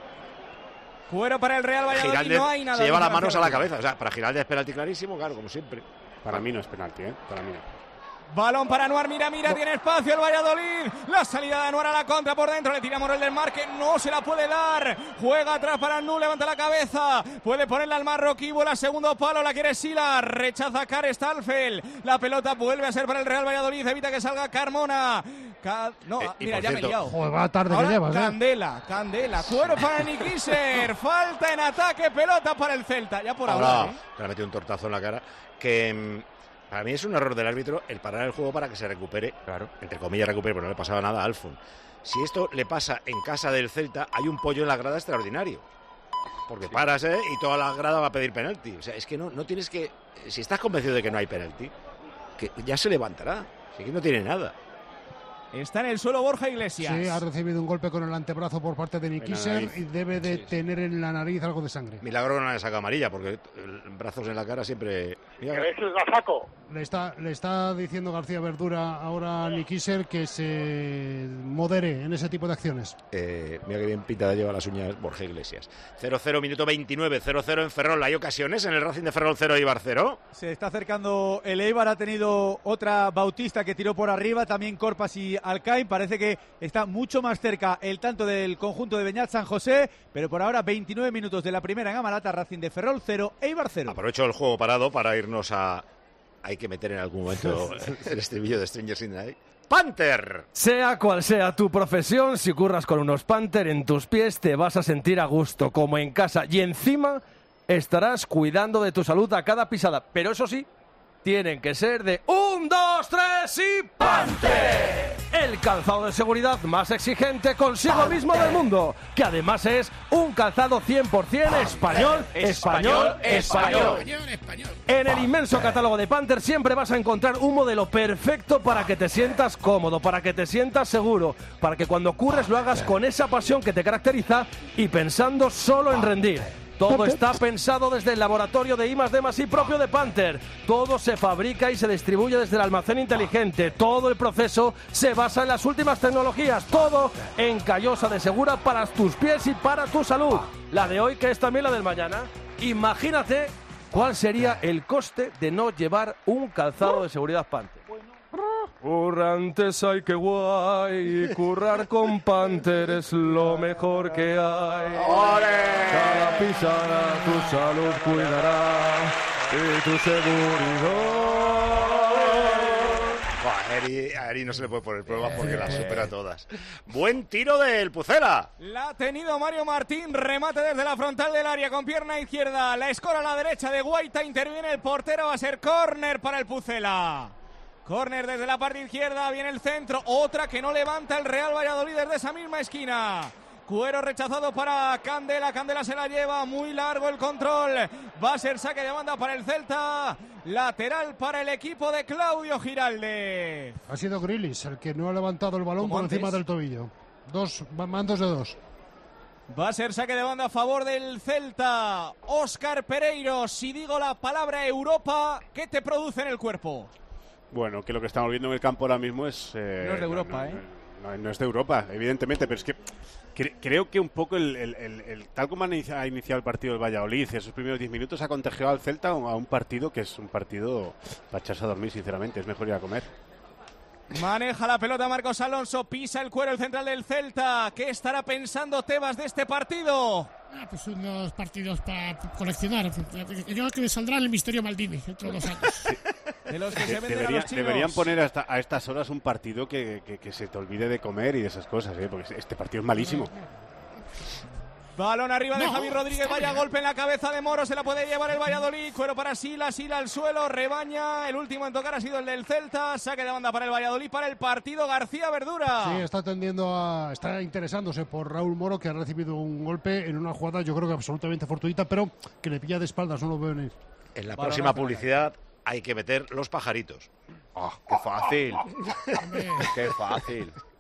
Cuero para el Real Valladolid, Giraldez no hay nada. se lleva las manos a la cabeza. O sea, para Giraldez es penalti clarísimo, claro, como siempre. Para mí no es penalti, ¿eh? Para mí no. Balón para Anuar, mira, mira, tiene espacio el Valladolid. La salida de Anuar a la contra por dentro, le tira Morel del Marque, no se la puede dar. Juega atrás para Anu, levanta la cabeza. Puede ponerla al marroquí, vuela segundo palo, la quiere Sila, rechaza Kar Stalfel. La pelota vuelve a ser para el Real Valladolid, evita que salga Carmona. Ca... No, eh, mira, ya cierto, me he liado. Joder, va tarde Ahora, que llevas, ¿eh? Candela, Candela, Cuero para Nikiser. Falta en ataque, pelota para el Celta. Ya por ahora. ahora, ¿eh? Le ha metido un tortazo en la cara que... Para mí es un error del árbitro el parar el juego para que se recupere, claro, entre comillas recupere, pero no le pasaba nada a Alfon. Si esto le pasa en casa del Celta, hay un pollo en la grada extraordinario. Porque sí. paras, ¿eh? Y toda la grada va a pedir penalti. O sea, es que no, no tienes que... Si estás convencido de que no hay penalti, que ya se levantará. Si que no tiene nada. Está en el suelo Borja Iglesias. Sí, ha recibido un golpe con el antebrazo por parte de Nikiser y debe de sí, tener en la nariz algo de sangre. Milagro que no le saca amarilla, porque brazos en la cara siempre... Mira, que la saco. Le está, le está diciendo García Verdura ahora a Nikiser que se modere en ese tipo de acciones. Eh, mira que bien pintada lleva las uñas Borja Iglesias. cero cero, minuto veintinueve, cero cero en Ferrol. ¿Hay ocasiones en el Racing de Ferrol cero, Eibar cero? Se está acercando el Eibar, ha tenido otra Bautista que tiró por arriba, también Corpas y Alcaín. Parece que está mucho más cerca el tanto del conjunto de Beñat San José, pero por ahora veintinueve minutos de la primera en Amalata, Racing de Ferrol cero, Eibar cero. Aprovecho el juego parado para irnos a... Hay que meter en algún momento el estribillo de Stranger in the Night. ¡Panther! Sea cual sea tu profesión, si curras con unos Panther en tus pies te vas a sentir a gusto, como en casa, y encima estarás cuidando de tu salud a cada pisada. Pero eso sí, tienen que ser de un, dos, tres y ¡Panther! El calzado de seguridad más exigente consigo mismo del mundo, que además es un calzado cien por ciento español, español, español, español, español. En el inmenso catálogo de Panther siempre vas a encontrar un modelo perfecto para que te sientas cómodo, para que te sientas seguro, para que cuando curres lo hagas con esa pasión que te caracteriza y pensando solo en rendir. Todo está pensado desde el laboratorio de I más D más I propio de Panther. Todo se fabrica y se distribuye desde el almacén inteligente. Todo el proceso se basa en las últimas tecnologías. Todo en Callosa de Segura para tus pies y para tu salud. La de hoy, que es también la del mañana. Imagínate cuál sería el coste de no llevar un calzado de seguridad Panther. Currantes, ay qué guay, currar con Panther es lo mejor que hay. ¡Ole! Cada pisada tu salud cuidará y tu seguridad. A Eri, a Eri no se le puede poner pruebas porque las supera todas. Buen tiro del Pucela. La ha tenido Mario Martín, remate desde la frontal del área con pierna izquierda. La escora a la derecha de Guaita, interviene el portero, va a ser córner para el Pucela. Córner desde la parte izquierda, viene el centro, otra que no levanta el Real Valladolid desde esa misma esquina. Cuero rechazado para Candela, Candela se la lleva, muy largo el control. Va a ser saque de banda para el Celta, lateral para el equipo de Claudio Giraldez. Ha sido Grilis el que no ha levantado el balón por antes? encima del tobillo. Dos mandos de dos. Va a ser saque de banda a favor del Celta. Óscar Pereiro, si digo la palabra Europa, ¿qué te produce en el cuerpo? Bueno, que lo que estamos viendo en el campo ahora mismo es... Eh, no es de Europa, no, no, ¿eh? No, no, no es de Europa, evidentemente, pero es que cre creo que un poco, el, el, el, el tal como ha iniciado, ha iniciado el partido del Valladolid, esos primeros diez minutos ha contagiado al Celta a un partido que es un partido para echarse a dormir, sinceramente, es mejor ir a comer. Maneja la pelota Marcos Alonso, pisa el cuero el central del Celta. ¿Qué estará pensando Tebas de este partido? Ah, pues unos partidos para coleccionar. Yo creo que saldrá el Misterio Maldini dentro de dos años. De los que se venden Debería, a los chinos. Deberían poner hasta, a estas horas un partido que, que, que se te olvide de comer y de esas cosas, ¿eh? Porque este partido es malísimo. Balón arriba de No, Javi Rodríguez, vaya golpe en la cabeza de Moro, se la puede llevar el Valladolid, cuero para Sila, Sila al suelo, rebaña, el último en tocar ha sido el del Celta, saque de banda para el Valladolid, para el partido García Verdura. Sí, está tendiendo a, está interesándose por Raúl Moro, que ha recibido un golpe en una jugada yo creo que absolutamente fortuita, pero que le pilla de espaldas, no lo veo venir. En la próxima publicidad hay que meter los pajaritos. ¡Oh, qué fácil! ¡Qué fácil!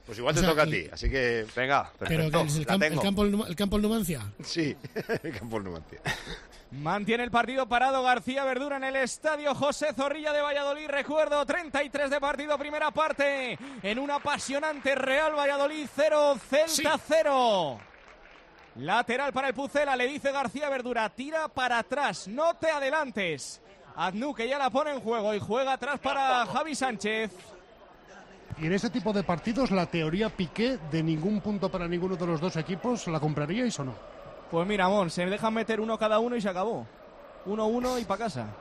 Pues igual O te sea, toca a el- ti, así que... Venga, Pero perfecto. que es el, La camp- el tengo. campo, el campo en Numancia. Sí, el campo del Numancia. Mantiene el partido parado García Verdura en el estadio José Zorrilla de Valladolid. Recuerdo, treinta y tres de partido, primera parte. En un apasionante Real Valladolid cero, Celta cero. Lateral para el Pucela, le dice García Verdura, tira para atrás, no te adelantes. Adnú que ya la pone en juego y juega atrás para Javi Sánchez. Y en este tipo de partidos, la teoría Piqué de ningún punto para ninguno de los dos equipos, ¿la compraríais o no? Pues mira, Mon, se dejan meter uno cada uno y se acabó. Uno, uno y para casa.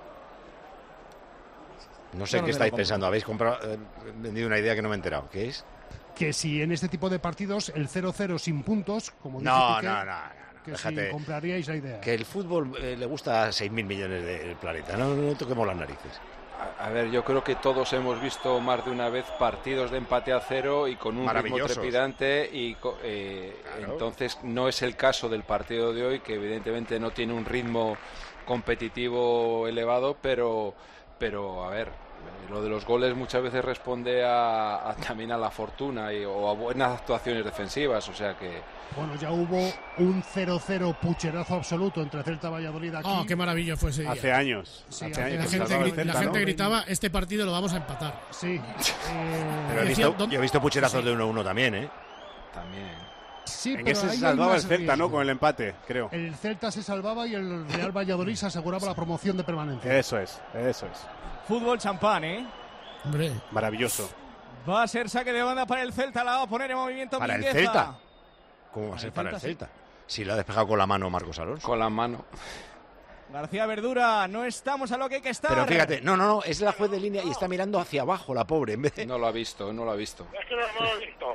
No sé Yo no qué te estáis lo pensando. Habéis comprado, eh, vendido una idea que no me he enterado. ¿Qué es? Que si en este tipo de partidos el cero cero sin puntos, como dice No, Piqué, no, no, no, que déjate. si compraríais la idea. Que el fútbol eh, le gusta a seis mil millones del planeta. No, no toquemos las narices. A, a ver, yo creo que todos hemos visto más de una vez partidos de empate a cero y con un ritmo Maravillosos. trepidante. Y co- eh, Claro. entonces no es el caso del partido de hoy, que evidentemente no tiene un ritmo competitivo elevado, pero, pero a ver, eh, lo de los goles muchas veces responde a, a- también a la fortuna y, o a buenas actuaciones defensivas, o sea que... Bueno, ya hubo un cero cero pucherazo absoluto entre Celta y Valladolid aquí. Oh, qué maravilla fue ese día. Hace años. Sí, hace hace años La que gente, salvaba el gri- Celta, la gente ¿no? gritaba, este partido lo vamos a empatar. Sí. Eh, Pero he decía visto, Dom- yo he visto pucherazos de uno a uno también, ¿eh? También. sí, En pero ese ahí se hay salvaba el más Celta, ¿no? riesgo. Con el empate, creo. El Celta se salvaba y el Real Valladolid se aseguraba la promoción de permanencia. Eso es, eso es. Fútbol champán, ¿eh? Hombre, Maravilloso. Va a ser saque de banda para el Celta, la va a poner en movimiento ¿Para el Mingueza. Celta? ¿Cómo va a Para ser el para el Celta, Celta? Si lo ha despejado con la mano Marcos Alonso. Con la mano. García Verdura, no estamos a lo que hay que estar. Pero fíjate, no, no, no, es la juez de línea y está mirando hacia abajo, la pobre, en vez de... No lo ha visto, no lo ha visto. Es que no, no lo he visto.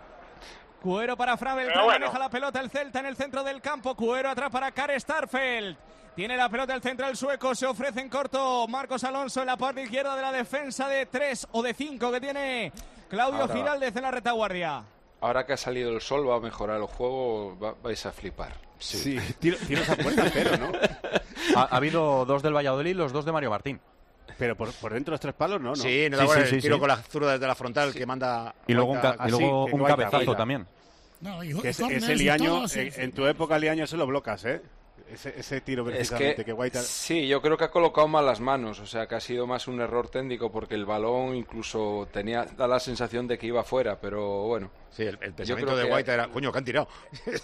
Cuero para Fran Beltrán, Pero bueno. maneja la pelota el Celta en el centro del campo. Cuero atrás para Kare Starfelt. Tiene la pelota el central sueco, se ofrece en corto Marcos Alonso en la parte izquierda de la defensa de tres o de cinco que tiene Claudio Ahora. Giraldez en la retaguardia. Ahora que ha salido el sol va a mejorar el juego, va- vais a flipar. Sí, tiro- tiros a puerta cero, ¿no? Ha, ha habido dos del Valladolid y los dos de Mario Martín. Pero por, por dentro de los tres palos, ¿no? no. Sí, no Sí, te acuerdas sí, el sí, tiro sí. con la zurda desde la frontal que manda... Y luego un, ca- Ah, y sí, luego que un Guaita, cabezazo Guaita. también. no, y, Que ese, corners ese y Liaño, todo, sí, en, sí. en tu época Liaño se lo blocas, ¿eh? Ese, ese tiro Es precisamente que, que, Guaita... sí, yo creo que ha colocado mal las manos, o sea que ha sido más un error técnico porque el balón incluso tenía da la sensación de que iba fuera, pero bueno. Sí, el, el Yo pensamiento creo de que- Guaita era, coño, que han tirado.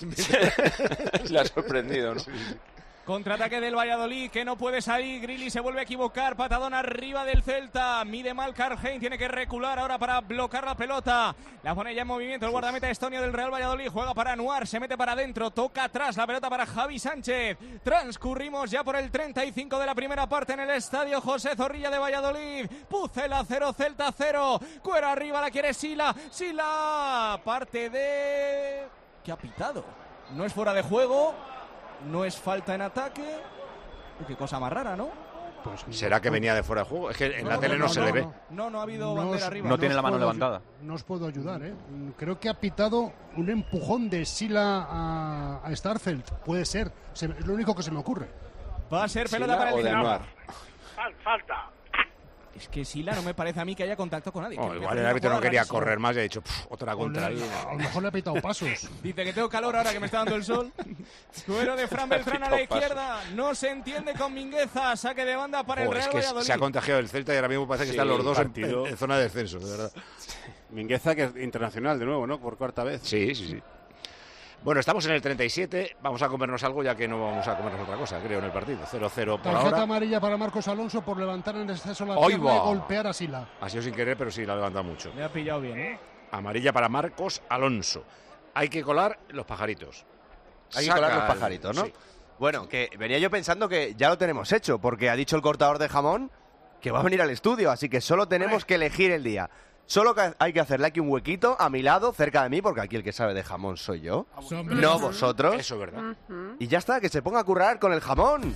Le ha sorprendido, ¿no? Contraataque del Valladolid que no puede salir. Grilly se vuelve a equivocar. Patadón arriba del Celta. Mide mal Carlheim. Tiene que recular ahora para bloquear la pelota. La pone ya en movimiento el guardameta estonio del Real Valladolid. Juega para Anuar. Se mete para adentro. Toca atrás la pelota para Javi Sánchez. Transcurrimos ya por el treinta y cinco de la primera parte en el estadio José Zorrilla de Valladolid. Pucela cero, Celta cero. Cuero arriba. La quiere Sila. Sila. Parte de... ¿Qué ha pitado? No es fuera de juego. No es falta en ataque. Uy, qué cosa más rara, ¿no? Pues, ¿Será que venía de fuera de juego? Es que en No, la no, tele no, no, se no, le ve. no. No, no ha habido No bandera os- arriba. No tiene os la mano puedo ayu- levantada. No os puedo ayudar, ¿eh? Creo que ha pitado un empujón de Sila a, a Starfelt. Puede ser. Se me- es lo único que se me ocurre. Va a ser Sila pelota para el o de Dinamo. Anuar. Fal- Falta. Es que Sila no me parece a mí que haya contacto con nadie. Oh, Que igual me el hace árbitro una no quería rarísimo. correr más y ha dicho, "Puf, otra O contra le- ahí". a lo mejor le ha pitado pasos. Dice que tengo calor ahora que me está dando el sol. Cuero de Fran Beltrán a la Pitao izquierda. No se entiende con Mingueza. Saque de banda para el Oh, es Real que Valladolid. se ha contagiado el Celta y ahora mismo parece que Sí, están los dos en, partido. en zona de descenso, de verdad. Mingueza, que es internacional de nuevo, ¿no? Por cuarta vez. Sí, sí, sí. Bueno, estamos en el treinta y siete. Vamos a comernos algo ya que no vamos a comernos otra cosa, creo, en el partido. cero cero por Tarjeta ahora. amarilla para Marcos Alonso por levantar en exceso la ¡Ahí pierna y va! golpear a Sila. Ha sido sin querer, pero sí la ha levantado mucho. Me ha pillado bien, ¿eh? Amarilla para Marcos Alonso. Hay que colar los pajaritos. Hay que Saca colar los el- pajaritos, ¿no? sí. Bueno, que venía yo pensando que ya lo tenemos hecho, porque ha dicho el cortador de jamón que va a venir al estudio, así que solo tenemos que elegir el día. Solo que hay que hacerle aquí un huequito a mi lado, cerca de mí, porque aquí el que sabe de jamón soy yo, Hombre. no vosotros. Eso es verdad. Y ya está, que se ponga a currar con el jamón.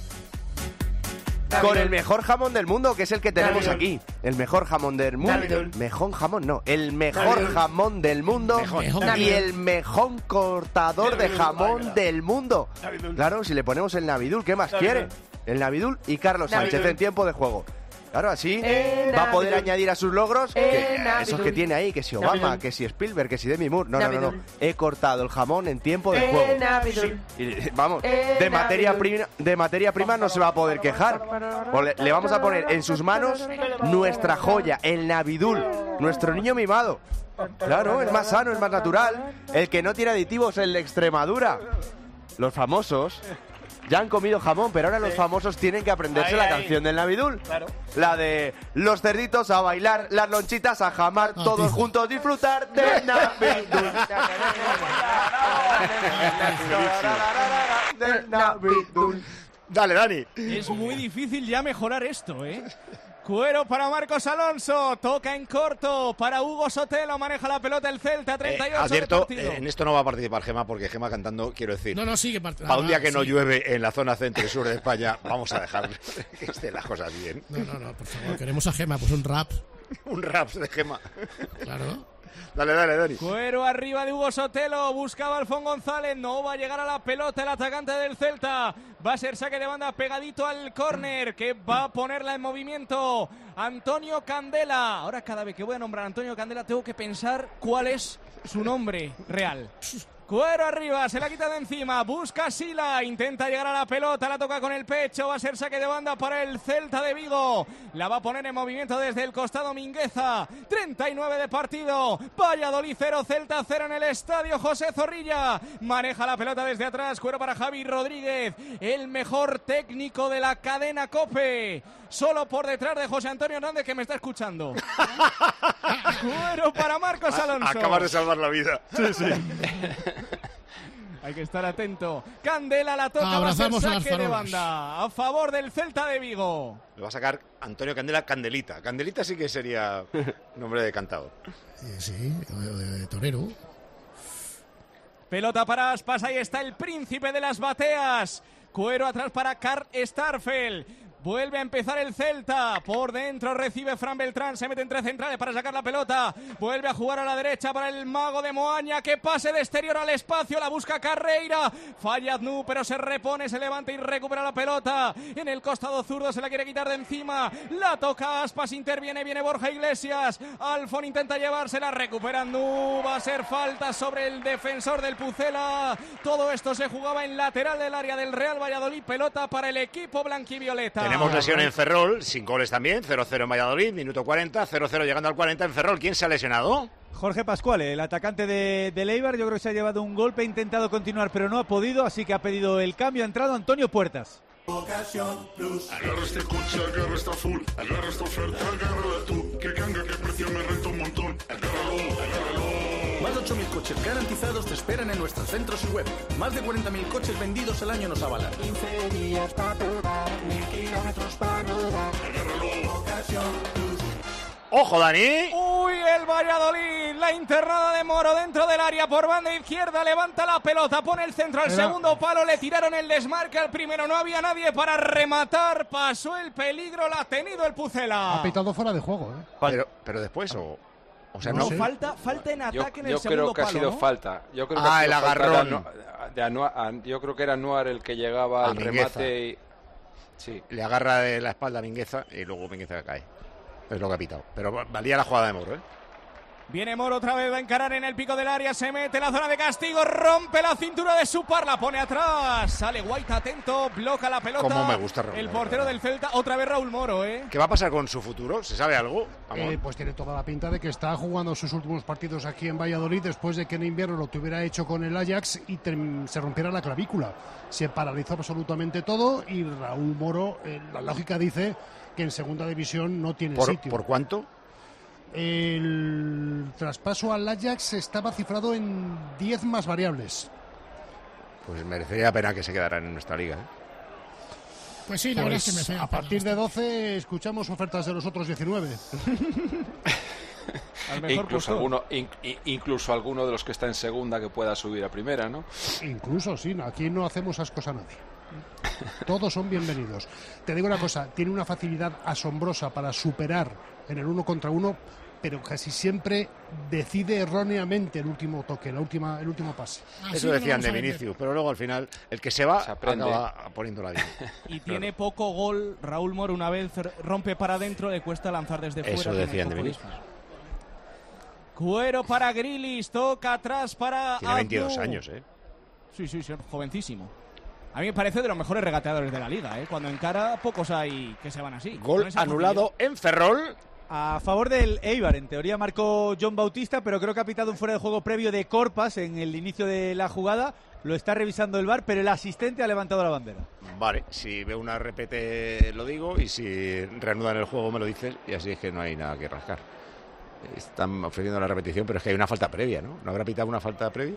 Con el mejor jamón del mundo, que es el que tenemos aquí. El mejor jamón del mundo. Mejor jamón, no. El mejor jamón del mundo. Mejón. Y el mejor cortador de jamón del mundo. Claro, si le ponemos el Navidul, ¿qué más quiere? El Navidul y Carlos Sánchez en tiempo de juego. Claro, así va a poder añadir a sus logros que, esos que tiene ahí, que si Obama, Navidul. que si Spielberg, que si Demi Moore. No, no, no, no. Navidul. He cortado el jamón en tiempo de juego. Navidul. Y, vamos, Eh, de materia, Navidul. prima, de materia prima no se va a poder quejar. O le, le vamos a poner en sus manos nuestra joya, el Navidul, nuestro niño mimado. Claro, es más sano, es más natural. El que no tiene aditivos, el de Extremadura. Los famosos ya han comido jamón, pero ahora los famosos tienen que aprenderse Ahí, la ahí. canción del Navidul. Claro. La de los cerditos a bailar, las lonchitas a jamar, Ah, todos tío. juntos disfrutar del Navidul. Del Navidul. Dale, Dani. Es muy difícil ya mejorar esto, ¿eh? Cuero para Marcos Alonso, toca en corto para Hugo Sotelo, maneja la pelota el Celta, treinta y ocho Eh, advierto, de partido. eh, en esto no va a participar Gema, porque Gema cantando, quiero decir, No, no, sigue. part- para un día que no sí. llueve en la zona centro y sur de España, vamos a dejar que estén las cosas bien. No, no, no, por favor, queremos a Gema, pues un rap. Un rap de Gema. Claro. Dale, dale, Dani. Cuero arriba de Hugo Sotelo, buscaba Alfón González, no va a llegar a la pelota el atacante del Celta. Va a ser saque de banda pegadito al córner, que va a ponerla en movimiento Antonio Candela. Ahora cada vez que voy a nombrar a Antonio Candela tengo que pensar cuál es su nombre real. Cuero arriba, se la quita de encima, busca Sila, intenta llegar a la pelota, la toca con el pecho, va a ser saque de banda para el Celta de Vigo. La va a poner en movimiento desde el costado Mingueza. treinta y nueve de partido, Valladolid cero, Celta cero en el estadio José Zorrilla. Maneja la pelota desde atrás, Cuero para Javi Rodríguez, el mejor técnico de la cadena COPE. Solo por detrás de José Antonio Hernández, que me está escuchando. Cuero para Marcos Alonso. Acabas de salvar la vida. Sí, sí. Hay que estar atento. Candela la toca, va a ser Abrazamos a las saque de farolas. banda a favor del Celta de Vigo. Lo va a sacar Antonio Candela Candelita. Candelita sí que sería nombre de cantador. Eh, sí, o de, de- de torero. Pelota para Aspas, ahí está el príncipe de las bateas. Cuero atrás para Karl Starfel. Vuelve a empezar el Celta. Por dentro recibe Fran Beltrán. Se mete entre centrales para sacar la pelota. Vuelve a jugar a la derecha para el mago de Moaña. Que pase de exterior al espacio. La busca Carreira. Falla Aznu, pero se repone, se levanta y recupera la pelota. En el costado zurdo se la quiere quitar de encima. La toca Aspas. Interviene, viene Borja Iglesias. Alfon intenta llevársela. Recupera Aznu. Va a ser falta sobre el defensor del Pucela. Todo esto se jugaba en lateral del área del Real Valladolid. Pelota para el equipo blanquivioleta. Tenemos lesión en Ferrol, sin goles también, cero cero en Valladolid, minuto cuarenta, cero cero llegando al cuarenta en Ferrol. ¿Quién se ha lesionado? Jorge Pascuale, el atacante de, de Eibar, yo creo que se ha llevado un golpe, ha intentado continuar pero no ha podido, así que ha pedido el cambio, ha entrado Antonio Puertas. Ocasión Plus. Agarra este coche, agarra esta full, agarra esta oferta, agárrala tú. Que canga, que precio me renta un montón. Agárralo, agárralo. Más de ocho mil coches garantizados te esperan en nuestros centros y web. Más de cuarenta mil coches vendidos al año nos avalan. quince días para probar, mil kilómetros para rodar. Agárralo. Ocasión Plus. ¡Ojo, Dani! Uy, el Valladolid, la internada de Moro dentro del área por banda izquierda, levanta la pelota, pone el centro al Era- segundo palo, le tiraron el desmarque al primero, no había nadie para rematar, pasó el peligro, la ha tenido el Pucela. Ha pitado fuera de juego, ¿eh? Pero, pero después, o, o sea, no, no. sé. falta, falta en Yo, ataque en el yo segundo creo que ha palo, sido ¿no? falta. Yo creo que Ah, ha sido el falta de agarrón. Anu- de Anua- An- yo creo que era Anuar el que llegaba A al Mingueza. remate y... Sí. Le agarra de la espalda a Mingueza y luego Mingueza cae. Es lo que ha pitado. Pero valía la jugada de Moro, ¿eh? Viene Moro otra vez, va a encarar en el pico del área, se mete en la zona de castigo, rompe la cintura de Supar, la pone atrás, sale Guaita atento, bloca la pelota. Cómo me gusta Raúl el Moro, portero ¿verdad? del Celta, otra vez Raúl Moro, ¿eh? ¿Qué va a pasar con su futuro? ¿Se sabe algo? Vamos. Eh, pues tiene toda la pinta de que está jugando sus últimos partidos aquí en Valladolid después de que en invierno lo tuviera hecho con el Ajax y term- se rompiera la clavícula. Se paralizó absolutamente todo y Raúl Moro, eh, la lógica dice que en segunda división no tiene ¿Por, sitio. ¿Por cuánto? El traspaso al Ajax estaba cifrado en diez más variables. Pues merecería la pena que se quedaran en nuestra liga, ¿eh? Pues sí, la verdad es que me Pues fea. a partir de doce escuchamos ofertas de los otros diecinueve. Al E mejor incluso postor. alguno, in- i- incluso alguno de los que está en segunda que pueda subir a primera, ¿no? Incluso, sí, aquí no hacemos ascos a nadie. Todos son bienvenidos. Te digo una cosa, tiene una facilidad asombrosa para superar en el uno contra uno pero casi siempre decide erróneamente el último toque, la última, el último pase. Eso decían de Vinicius, pero luego al final el que se va Se aprende. acaba poniéndola bien. Y tiene poco gol. Raúl Moro, una vez rompe para adentro, le cuesta lanzar desde fuera. Eso decían de Vinicius. Cuero para Grilis, toca atrás para Tiene veintidós Abdu. años, ¿eh? Sí, sí, sí, jovencísimo. A mí me parece de los mejores regateadores de la liga, ¿eh? Cuando encara, pocos hay que se van así. Gol Con esa anulado en Ferrol. A favor del Eibar, en teoría marcó John Bautista, pero creo que ha pitado un fuera de juego previo de Corpas en el inicio de la jugada. Lo está revisando el V A R, pero el asistente ha levantado la bandera. Vale, si veo una repete lo digo y si reanudan el juego me lo dices y así es que no hay nada que rascar. Están ofreciendo la repetición, pero es que hay una falta previa, ¿no? ¿No habrá pitado una falta previa?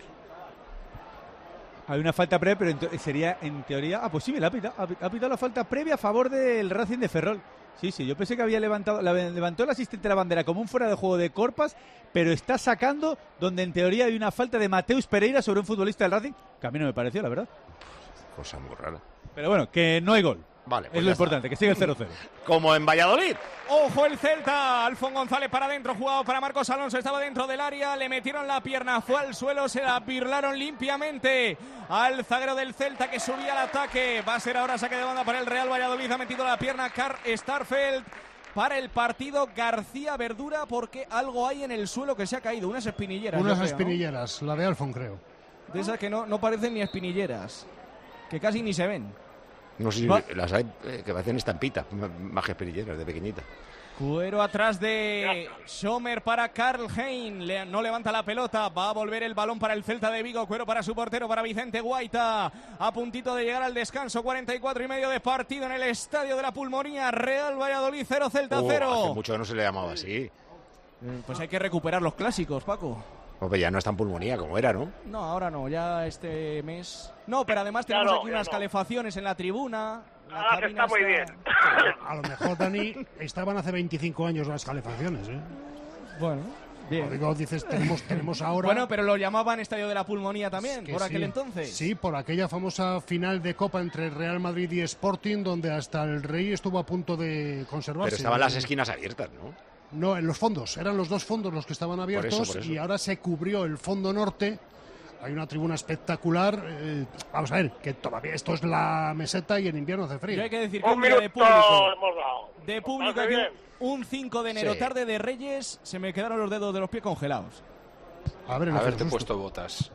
Hay una falta previa, pero en te- sería en teoría... Ah, pues sí, me la ha pitado. Ha pi- ha pitado la falta previa a favor del Racing de Ferrol. Sí, sí, yo pensé que había levantado... La, levantó el asistente la bandera como un fuera de juego de Corpas, pero está sacando donde en teoría hay una falta de Mateus Pereira sobre un futbolista del Racing, que a mí no me pareció, la verdad. Cosa muy rara. Pero bueno, que no hay gol. Vale, pues es ya lo está. importante, que sigue el cero cero. Como en Valladolid. Ojo el Celta, Alfon González para adentro, jugado para Marcos Alonso, estaba dentro del área, le metieron la pierna, fue al suelo, se la birlaron limpiamente al zaguero del Celta que subía al ataque. Va a ser ahora saque de banda para el Real Valladolid, ha metido la pierna Karl Starfelt. Para el partido García Verdura, porque algo hay en el suelo que se ha caído, unas espinilleras. Unas yo creo, ¿no? espinilleras, la de Alfon creo. De esas que no, no parecen ni espinilleras, que casi ni se ven. No sé si Va- las hay eh, que parecen estampitas, m- más que perilleras, de pequeñita. Cuero atrás de Sommer para Karl Hein. Le- no levanta la pelota. Va a volver el balón para el Celta de Vigo. Cuero para su portero, para Vicente Guaita. A puntito de llegar al descanso. cuarenta y cuatro y medio de partido en el Estadio de la Pulmonía. Real Valladolid cero, Celta Oh, cero. hace mucho que no se le llamaba así. Pues hay que recuperar los clásicos, Paco. Pues ya no es tan pulmonía como era, ¿no? No, ahora no. Ya este mes. No, pero además tenemos Ya no, aquí ya unas no. calefacciones en la tribuna. La Ah, que cabina está muy bien. A lo mejor, Dani, estaban hace veinticinco años las calefacciones, ¿eh? Bueno, bien. Lo digo, dices, tenemos, tenemos ahora... Bueno, pero lo llamaban Estadio de la Pulmonía también, que por aquel sí. entonces. Sí, por aquella famosa final de Copa entre Real Madrid y Sporting, donde hasta el Rey estuvo a punto de conservarse. Pero estaban las esquinas abiertas, ¿no? No, en los fondos, eran los dos fondos los que estaban abiertos Por eso, por eso. y ahora se cubrió el fondo norte. Hay una tribuna espectacular. eh, vamos a ver, que todavía esto es la meseta y en invierno hace frío. Yo hay que decir que Un un día de minuto público, hemos dado. de público Bastante aquí, bien. un cinco de enero, Sí. tarde de Reyes, se me quedaron los dedos de los pies congelados. A ver, en el Haberte susto. puesto botas.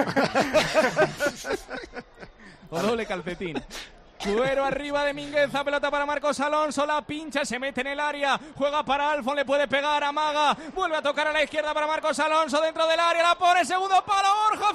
O doble calcetín. Cuero arriba de Mingueza, pelota para Marcos Alonso, la pincha, se mete en el área, juega para Alfon, le puede pegar, amaga, vuelve a tocar a la izquierda para Marcos Alonso dentro del área, la pone, segundo palo, Borja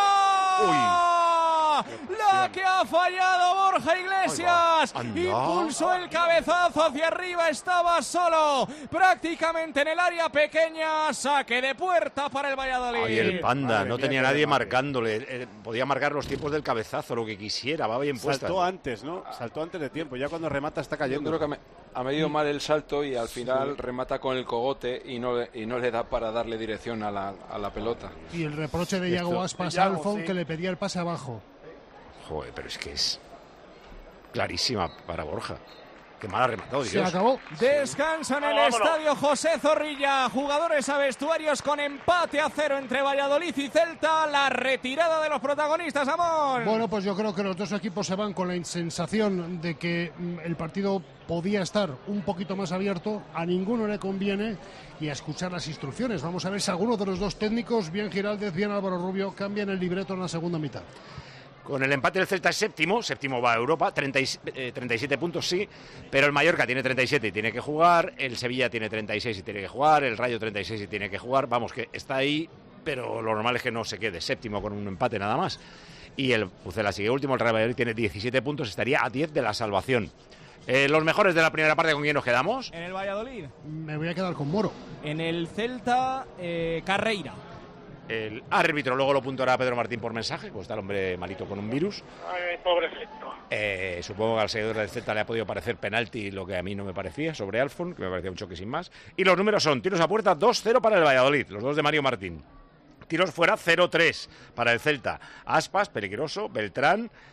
fuera. La que ha fallado Borja Iglesias, Anda. impulsó el cabezazo hacia arriba, estaba solo, prácticamente en el área pequeña, saque de puerta para el Valladolid. Ay, el Panda, Madre no mía, tenía qué nadie remate. marcándole. eh, podía marcar los tiempos del cabezazo, lo que quisiera, va bien puesta. Saltó antes, ¿no? Saltó antes de tiempo. Ya cuando remata está Yo cayendo. creo que me- ha medido mal el salto y al final remata con el cogote y no, le- y no le da para darle dirección a la, a la pelota. Y el reproche de Esto- Iago Aspas a Iago, Alfon, sí. que le pedía el pase abajo. Joder, pero es que es clarísima para Borja. Qué mal ha rematado, Se Dios. acabó. Descanso en el Vámonos. estadio José Zorrilla. Jugadores a vestuarios con empate a cero entre Valladolid y Celta. La retirada de los protagonistas, Amor. Bueno, pues yo creo que los dos equipos se van con la sensación de que mm, el partido podía estar un poquito más abierto, a ninguno le conviene, y a escuchar las instrucciones. Vamos a ver si alguno de los dos técnicos, bien Giraldez, bien Álvaro Rubio, cambian el libreto en la segunda mitad. Con el empate del Celta es séptimo, séptimo va a Europa, treinta y, eh, treinta y siete puntos sí, pero el Mallorca tiene treinta y siete y tiene que jugar, el Sevilla tiene treinta y seis y tiene que jugar, el Rayo treinta y seis y tiene que jugar, vamos que está ahí, pero lo normal es que no se quede séptimo con un empate nada más. Y el Pucela sigue último, el Real Valladolid tiene diecisiete puntos, estaría a diez de la salvación. Eh, los mejores de la primera parte, ¿con quién nos quedamos? En el Valladolid. Me voy a quedar con Moro. En el Celta, eh, Carreira. El árbitro, luego lo puntuará Pedro Martín por mensaje, pues está el hombre malito con un virus. Ay, pobrecito. Eh, supongo que al seguidor del Celta le ha podido parecer penalti, lo que a mí no me parecía, sobre Alfon, que me parecía un choque sin más. Y los números son tiros a puerta dos cero para el Valladolid, los dos de Mario Martín. Tiros fuera cero tres para el Celta. Aspas, peligroso, Beltrán,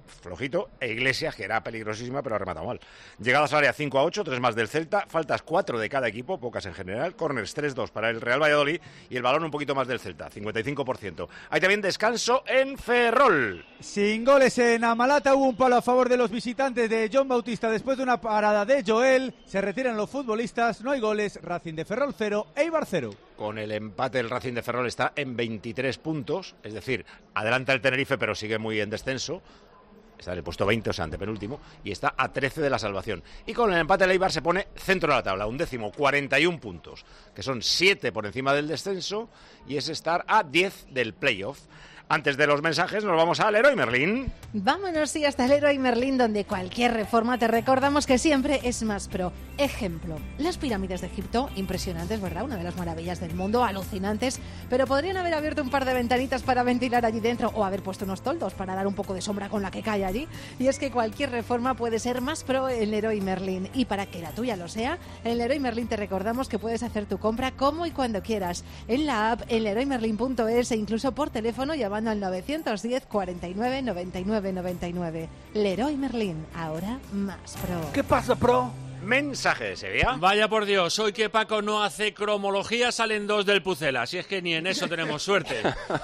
flojito, e Iglesias, que era peligrosísima, pero ha rematado mal. Llegadas al área cinco a ocho, tres más del Celta, faltas cuatro de cada equipo, pocas en general, corners tres dos para el Real Valladolid y el balón un poquito más del Celta, cincuenta y cinco por ciento. Hay también descanso en Ferrol. Sin goles en Amalata, hubo un palo a favor de los visitantes de John Bautista después de una parada de Joel. Se retiran los futbolistas, no hay goles, Racing de Ferrol cero, Eibar cero. Con el empate el Racing de Ferrol está en veintitrés puntos, es decir, adelanta el Tenerife pero sigue muy en descenso. Está en el puesto veinte, o sea, antepenúltimo, y está a trece de la salvación. Y con el empate el Eibar se pone centro de la tabla, un décimo, cuarenta y un puntos, que son siete por encima del descenso, y es estar a diez del playoff. Antes de los mensajes nos vamos al Leroy Merlin. Vámonos, sí, hasta el Leroy Merlin, donde cualquier reforma te recordamos que siempre es más pro. Ejemplo, las pirámides de Egipto, impresionantes, ¿verdad? Una de las maravillas del mundo, alucinantes, pero podrían haber abierto un par de ventanitas para ventilar allí dentro o haber puesto unos toldos para dar un poco de sombra con la que cae allí. Y es que cualquier reforma puede ser más pro en Leroy Merlin. Y para que la tuya lo sea, en Leroy Merlin te recordamos que puedes hacer tu compra como y cuando quieras, en la app, en leroy merlin punto es e incluso por teléfono llamando al novecientos diez, cuarenta y nueve, noventa y nueve, noventa y nueve. Leroy Merlin, ahora más pro. ¿Qué pasa, pro? Mensaje de Sevilla. Vaya por Dios, hoy que Paco no hace cromología salen dos del Pucela, si es que ni en eso tenemos suerte.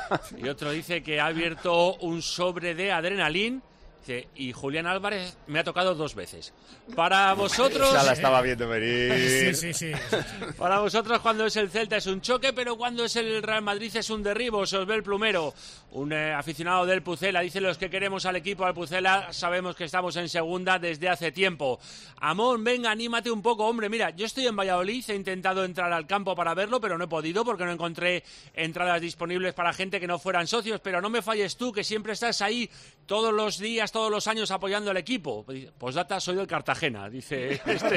Y otro dice que ha abierto un sobre de adrenalín. Dice, y Julián Álvarez me ha tocado dos veces. Para vosotros... Ya la estaba viendo venir. Sí, sí, sí. Para vosotros cuando es el Celta es un choque, pero cuando es el Real Madrid es un derribo, se os ve el plumero. Un eh, aficionado del Pucela dice, los que queremos al equipo al Pucela sabemos que estamos en segunda desde hace tiempo. Amón, venga, anímate un poco, hombre. Mira, yo estoy en Valladolid, he intentado entrar al campo para verlo, pero no he podido porque no encontré entradas disponibles para gente que no fueran socios, pero no me falles tú, que siempre estás ahí todos los días, todos los años apoyando al equipo. Postdata, soy del Cartagena, dice este,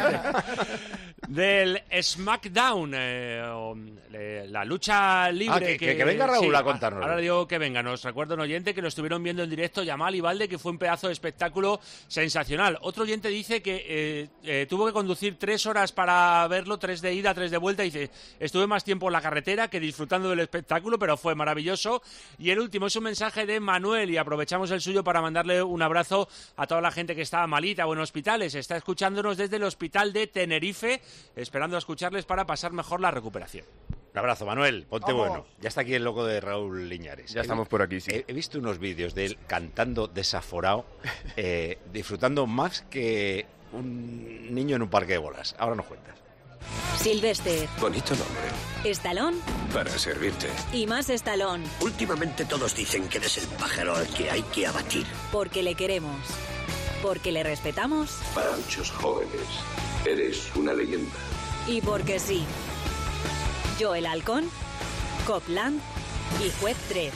del SmackDown, eh, la lucha libre. Ah, que, que, que venga Raúl sí, a contarnos. Ahora digo que venga, nos recuerda un oyente que lo estuvieron viendo en directo, Yamal y Valde, que fue un pedazo de espectáculo sensacional. Otro oyente dice que eh, eh, tuvo que conducir tres horas para verlo, tres de ida, tres de vuelta, y dice, estuve más tiempo en la carretera que disfrutando del espectáculo, pero fue maravilloso. Y el último es un mensaje de Manuel, y aprovechamos el suyo para mandar un abrazo a toda la gente que está malita o en hospitales. Está escuchándonos desde el hospital de Tenerife, esperando a escucharles para pasar mejor la recuperación. Un abrazo, Manuel, ponte Vamos. bueno. Ya está aquí el loco de Raúl Liñares. Ya estamos por aquí, sí. He, he visto unos vídeos de él cantando desaforado, eh, disfrutando más que un niño en un parque de bolas. Ahora nos cuentas. Sylvester, Bonito nombre. Stallone Para servirte. y más Stallone, Últimamente todos dicen que eres el pájaro al que hay que abatir. porque le queremos, porque le respetamos Para muchos jóvenes, eres una leyenda. y porque sí. Joel Halcón, Copland y Juez tres.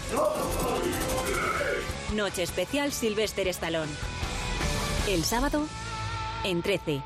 Noche especial Sylvester Stallone. El sábado en trece.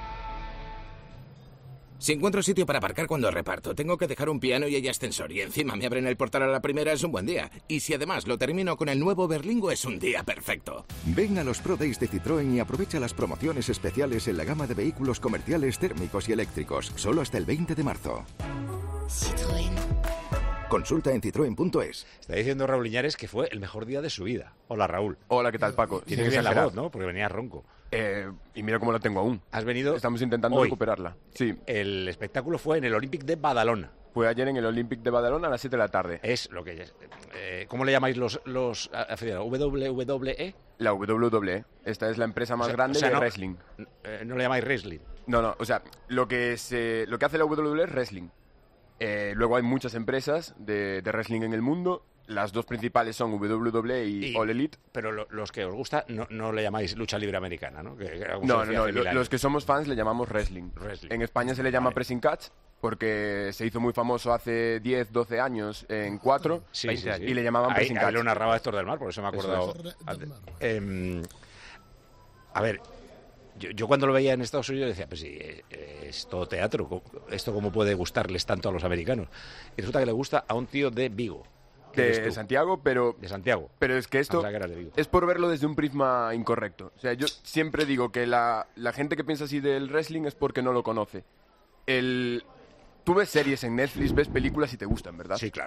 Si encuentro sitio para aparcar cuando reparto, tengo que dejar un piano y hay ascensor, y encima me abren el portal a la primera, es un buen día. Y si además lo termino con el nuevo Berlingo, es un día perfecto. Ven a los Pro Days de Citroën y aprovecha las promociones especiales en la gama de vehículos comerciales térmicos y eléctricos, solo hasta el veinte de marzo. Citroën. Consulta en citroen punto es. Está diciendo Raúl Liñares que fue el mejor día de su vida. Hola, Raúl. Hola, ¿qué tal, Paco? Tienes Sin bien la exagerar. voz, ¿no? Porque venía ronco. Eh, y mira cómo la tengo aún. Has venido. Estamos intentando hoy. recuperarla. Sí. El espectáculo fue en el Olympic de Badalona. Fue ayer en el Olympic de Badalona a las siete de la tarde. Es lo que es. Eh, ¿Cómo le llamáis los, los aficionados? ¿W W E? La W W E. Esta es la empresa más O sea, grande o sea, de no, wrestling. Eh, no le llamáis wrestling. No, no, o sea, lo que, se, lo que hace la W W E es wrestling. Eh, luego hay muchas empresas de, de wrestling en el mundo. Las dos principales son W W E y, Y- All Elite. Pero lo- los que os gusta no, no le llamáis lucha libre americana, ¿no? Que- que algo se No, no, decía no. hace lo- mil años. Los que somos fans le llamamos wrestling. Wrestling. En España se le llama pressing catch porque se hizo muy famoso hace diez, doce años en cuatro Sí, sí, sí. y le llamaban ahí, pressing ahí catch. lo narraba Héctor del Mar, por eso me he Eso acordado. es. antes. Em, a ver, yo, yo cuando lo veía en Estados Unidos decía, pues sí, es, es todo teatro. co- ¿Esto cómo puede gustarles tanto a los americanos? Y resulta que le gusta a un tío de Vigo. que eres De tú. Santiago, pero... De Santiago. Pero es que esto O sea, que eras de Vigo. es por verlo desde un prisma incorrecto. O sea, yo siempre digo que la, la gente que piensa así del wrestling es porque no lo conoce. El... Tú ves series en Netflix, ves películas y te gustan, ¿verdad? Sí, claro.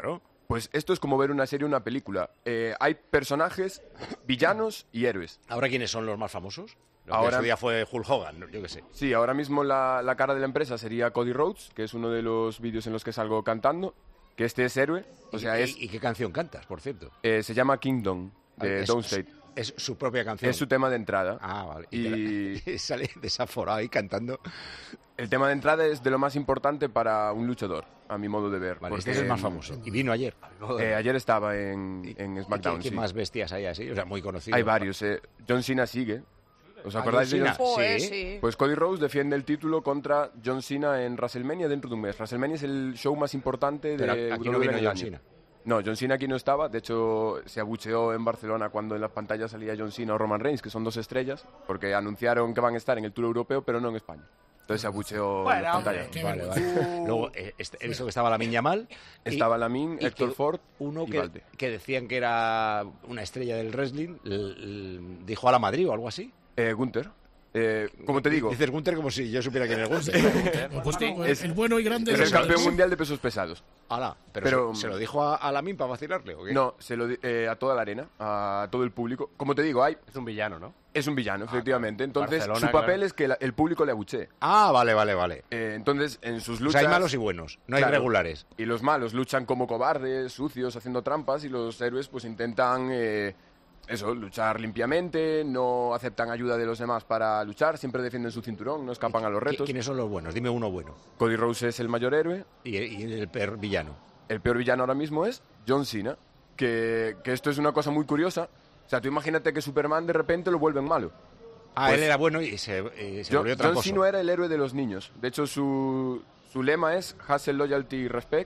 Pues esto es como ver una serie o una película. Eh, hay personajes, villanos y héroes. ¿Ahora quiénes son los más famosos? Lo Ahora que en su día fue Hulk Hogan, yo qué sé. Sí, ahora mismo la, la cara de la empresa sería Cody Rhodes, que es uno de los vídeos en los que salgo cantando, que este es héroe. O sea, ¿Y, es, ¿Y qué canción cantas, por cierto? eh, se llama Kingdom, de Es- Downstate. Es su propia canción. Es su tema de entrada. Ah, vale. Y te la- sale desaforado ahí cantando. el tema de entrada es de lo más importante para un luchador, a mi modo de ver. Vale, porque, este es el más famoso. Y vino ayer. a mi modo de eh, ver. ayer estaba en, en ¿Y SmackDown. qué, qué sí. más bestias hay así? O sea, muy conocido. Hay varios. Eh. John Cena sigue. ¿Os Ah, acordáis John de Cena, John Joder, sí. sí. Pues Cody Rhodes defiende el título contra John Cena en WrestleMania dentro de un mes. WrestleMania es el show más importante Pero de aquí no W W E vino en el John año. Cena. No, John Cena aquí no estaba. De hecho, se abucheó en Barcelona cuando en las pantallas salía John Cena o Roman Reigns, que son dos estrellas, porque anunciaron que van a estar en el Tour Europeo, pero no en España. Entonces se abucheó en las pantallas. Vale, vale. Luego, eh, este- he visto que estaba Lamin Yamal. y- Estaba Lamin, y Héctor que Ford Uno y que, Valde. que decían que era una estrella del wrestling, l- l- dijo a la Madrid o algo así. Eh, Gunther. Eh, como te digo, Dices Gunther como si yo supiera quién es Gunther. Lo he puesto, el, Es- el bueno y grande es de el los campeón Alex. mundial de pesos pesados. Ala, pero, Pero- se, se lo dijo a, a Lamin para vacilarle, ¿o qué? No, se lo di- eh, a toda la arena, a todo el público. Como te digo, hay Es un villano, ¿no? es un villano, efectivamente. Entonces, Barcelona, su papel claro. es que la- el público le abuchee. Ah, vale, vale, vale. Eh, entonces, en sus O luchas... sea, hay malos y buenos, no hay Claro. regulares. Y los malos luchan como cobardes, sucios, haciendo trampas, y los héroes pues intentan eh, eso, luchar limpiamente, no aceptan ayuda de los demás para luchar, siempre defienden su cinturón, no escapan a los ¿Qui- retos. ¿Quiénes son los buenos? Dime uno bueno. Cody Rhodes es el mayor héroe, Y, y el peor villano. el peor villano ahora mismo es John Cena, que, que esto es una cosa muy curiosa. O sea, tú imagínate que Superman de repente lo vuelven malo. Ah, Pues- él era bueno y se, eh, se John, volvió John tramposo. Cena era el héroe de los niños. De hecho, su, su lema es Hustle, Loyalty, Respect.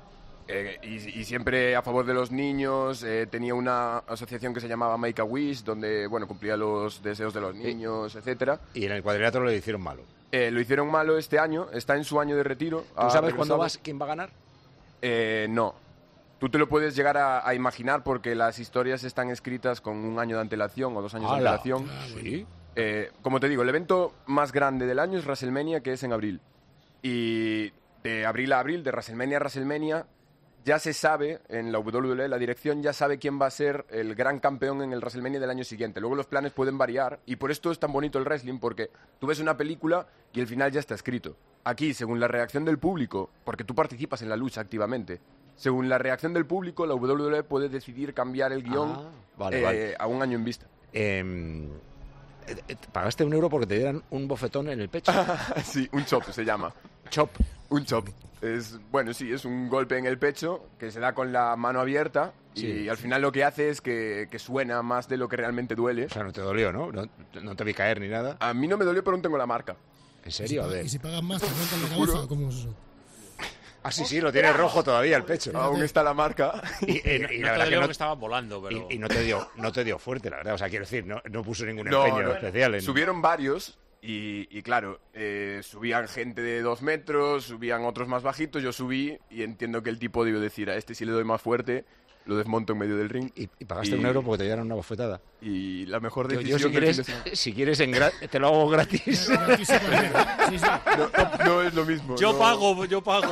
Eh, y, y siempre a favor de los niños. eh, tenía una asociación que se llamaba Make a Wish, donde bueno cumplía los deseos de los niños, etcétera. Y en el cuadrilátero lo hicieron malo. Eh, lo hicieron malo este año. Está en su año de retiro. ¿Tú ha sabes cuándo regresado. vas, quién va a ganar? Eh, no. Tú te lo puedes llegar a, a imaginar porque las historias están escritas con un año de antelación o dos años de ¡Hala! antelación. Sí. Eh, como te digo, el evento más grande del año es WrestleMania, que es en abril. Y de abril a abril, de WrestleMania a WrestleMania, ya se sabe, en la W W E, la dirección ya sabe quién va a ser el gran campeón en el WrestleMania del año siguiente. Luego los planes pueden variar, y por esto es tan bonito el wrestling, porque tú ves una película y el final ya está escrito. Aquí, según la reacción del público, porque tú participas en la lucha activamente, según la reacción del público, la W W E puede decidir cambiar el guión Ah, vale, eh, vale. a un año en vista. Em, eh, eh, ¿Pagaste un euro porque te dieran un bofetón en el pecho? Sí, un chop se llama. Chop. Un chop. Es, bueno, sí, es un golpe en el pecho que se da con la mano abierta y Sí. al final lo que hace es que, que suena más de lo que realmente duele. O sea, no te dolió, ¿no? No, no te vi caer ni nada. A mí no me dolió, pero no tengo la marca. ¿En serio? A ver. Y si pagas más, te arrancan la Juro. cabeza. ¿Cómo es eso? Ah, sí, sí, lo tiene rojo todavía el pecho. Aún está la marca. Y, y- y No la te verdad dolió que no, porque estaban volando, pero... y, y no te dio, no te dio fuerte, la verdad. O sea, quiero decir, no, no puso ningún No, empeño no. especial. En... Subieron varios y, y claro, eh, subían gente de dos metros, subían otros más bajitos, yo subí y entiendo que el tipo debió decir, a este si le doy más fuerte, lo desmonto en medio del ring. Y, y pagaste un euro porque te dieron una bofetada. Y la mejor Yo, decisión yo si del quieres, fin de semana. si quieres en gra- te lo hago gratis. Sí, sí. No, no- no es lo mismo. Yo no- pago, yo pago.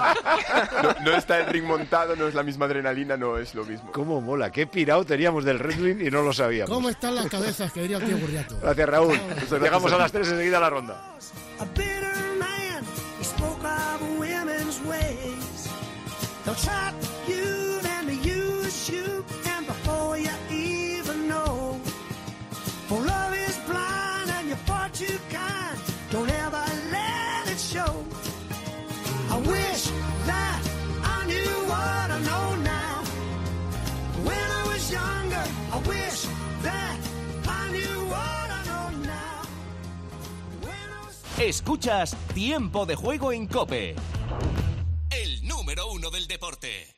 No, no está el ring montado, no es la misma adrenalina, no es lo mismo. Cómo mola, qué pirado teníamos del wrestling y no lo sabíamos. ¿Cómo están las cabezas? Que diría el tío Gurriato. Gracias, Raúl. Llegamos a las tres enseguida a la ronda. A bitter man, he spoke of women's ways. They'll trap you and they use you, and before you even know, for love is blind and you're far too kind. Don't ever let it show. I wish that I knew what I know now. When I was younger, I wish that I knew what I know now. Escuchas Tiempo de Juego en COPE. El número uno del deporte.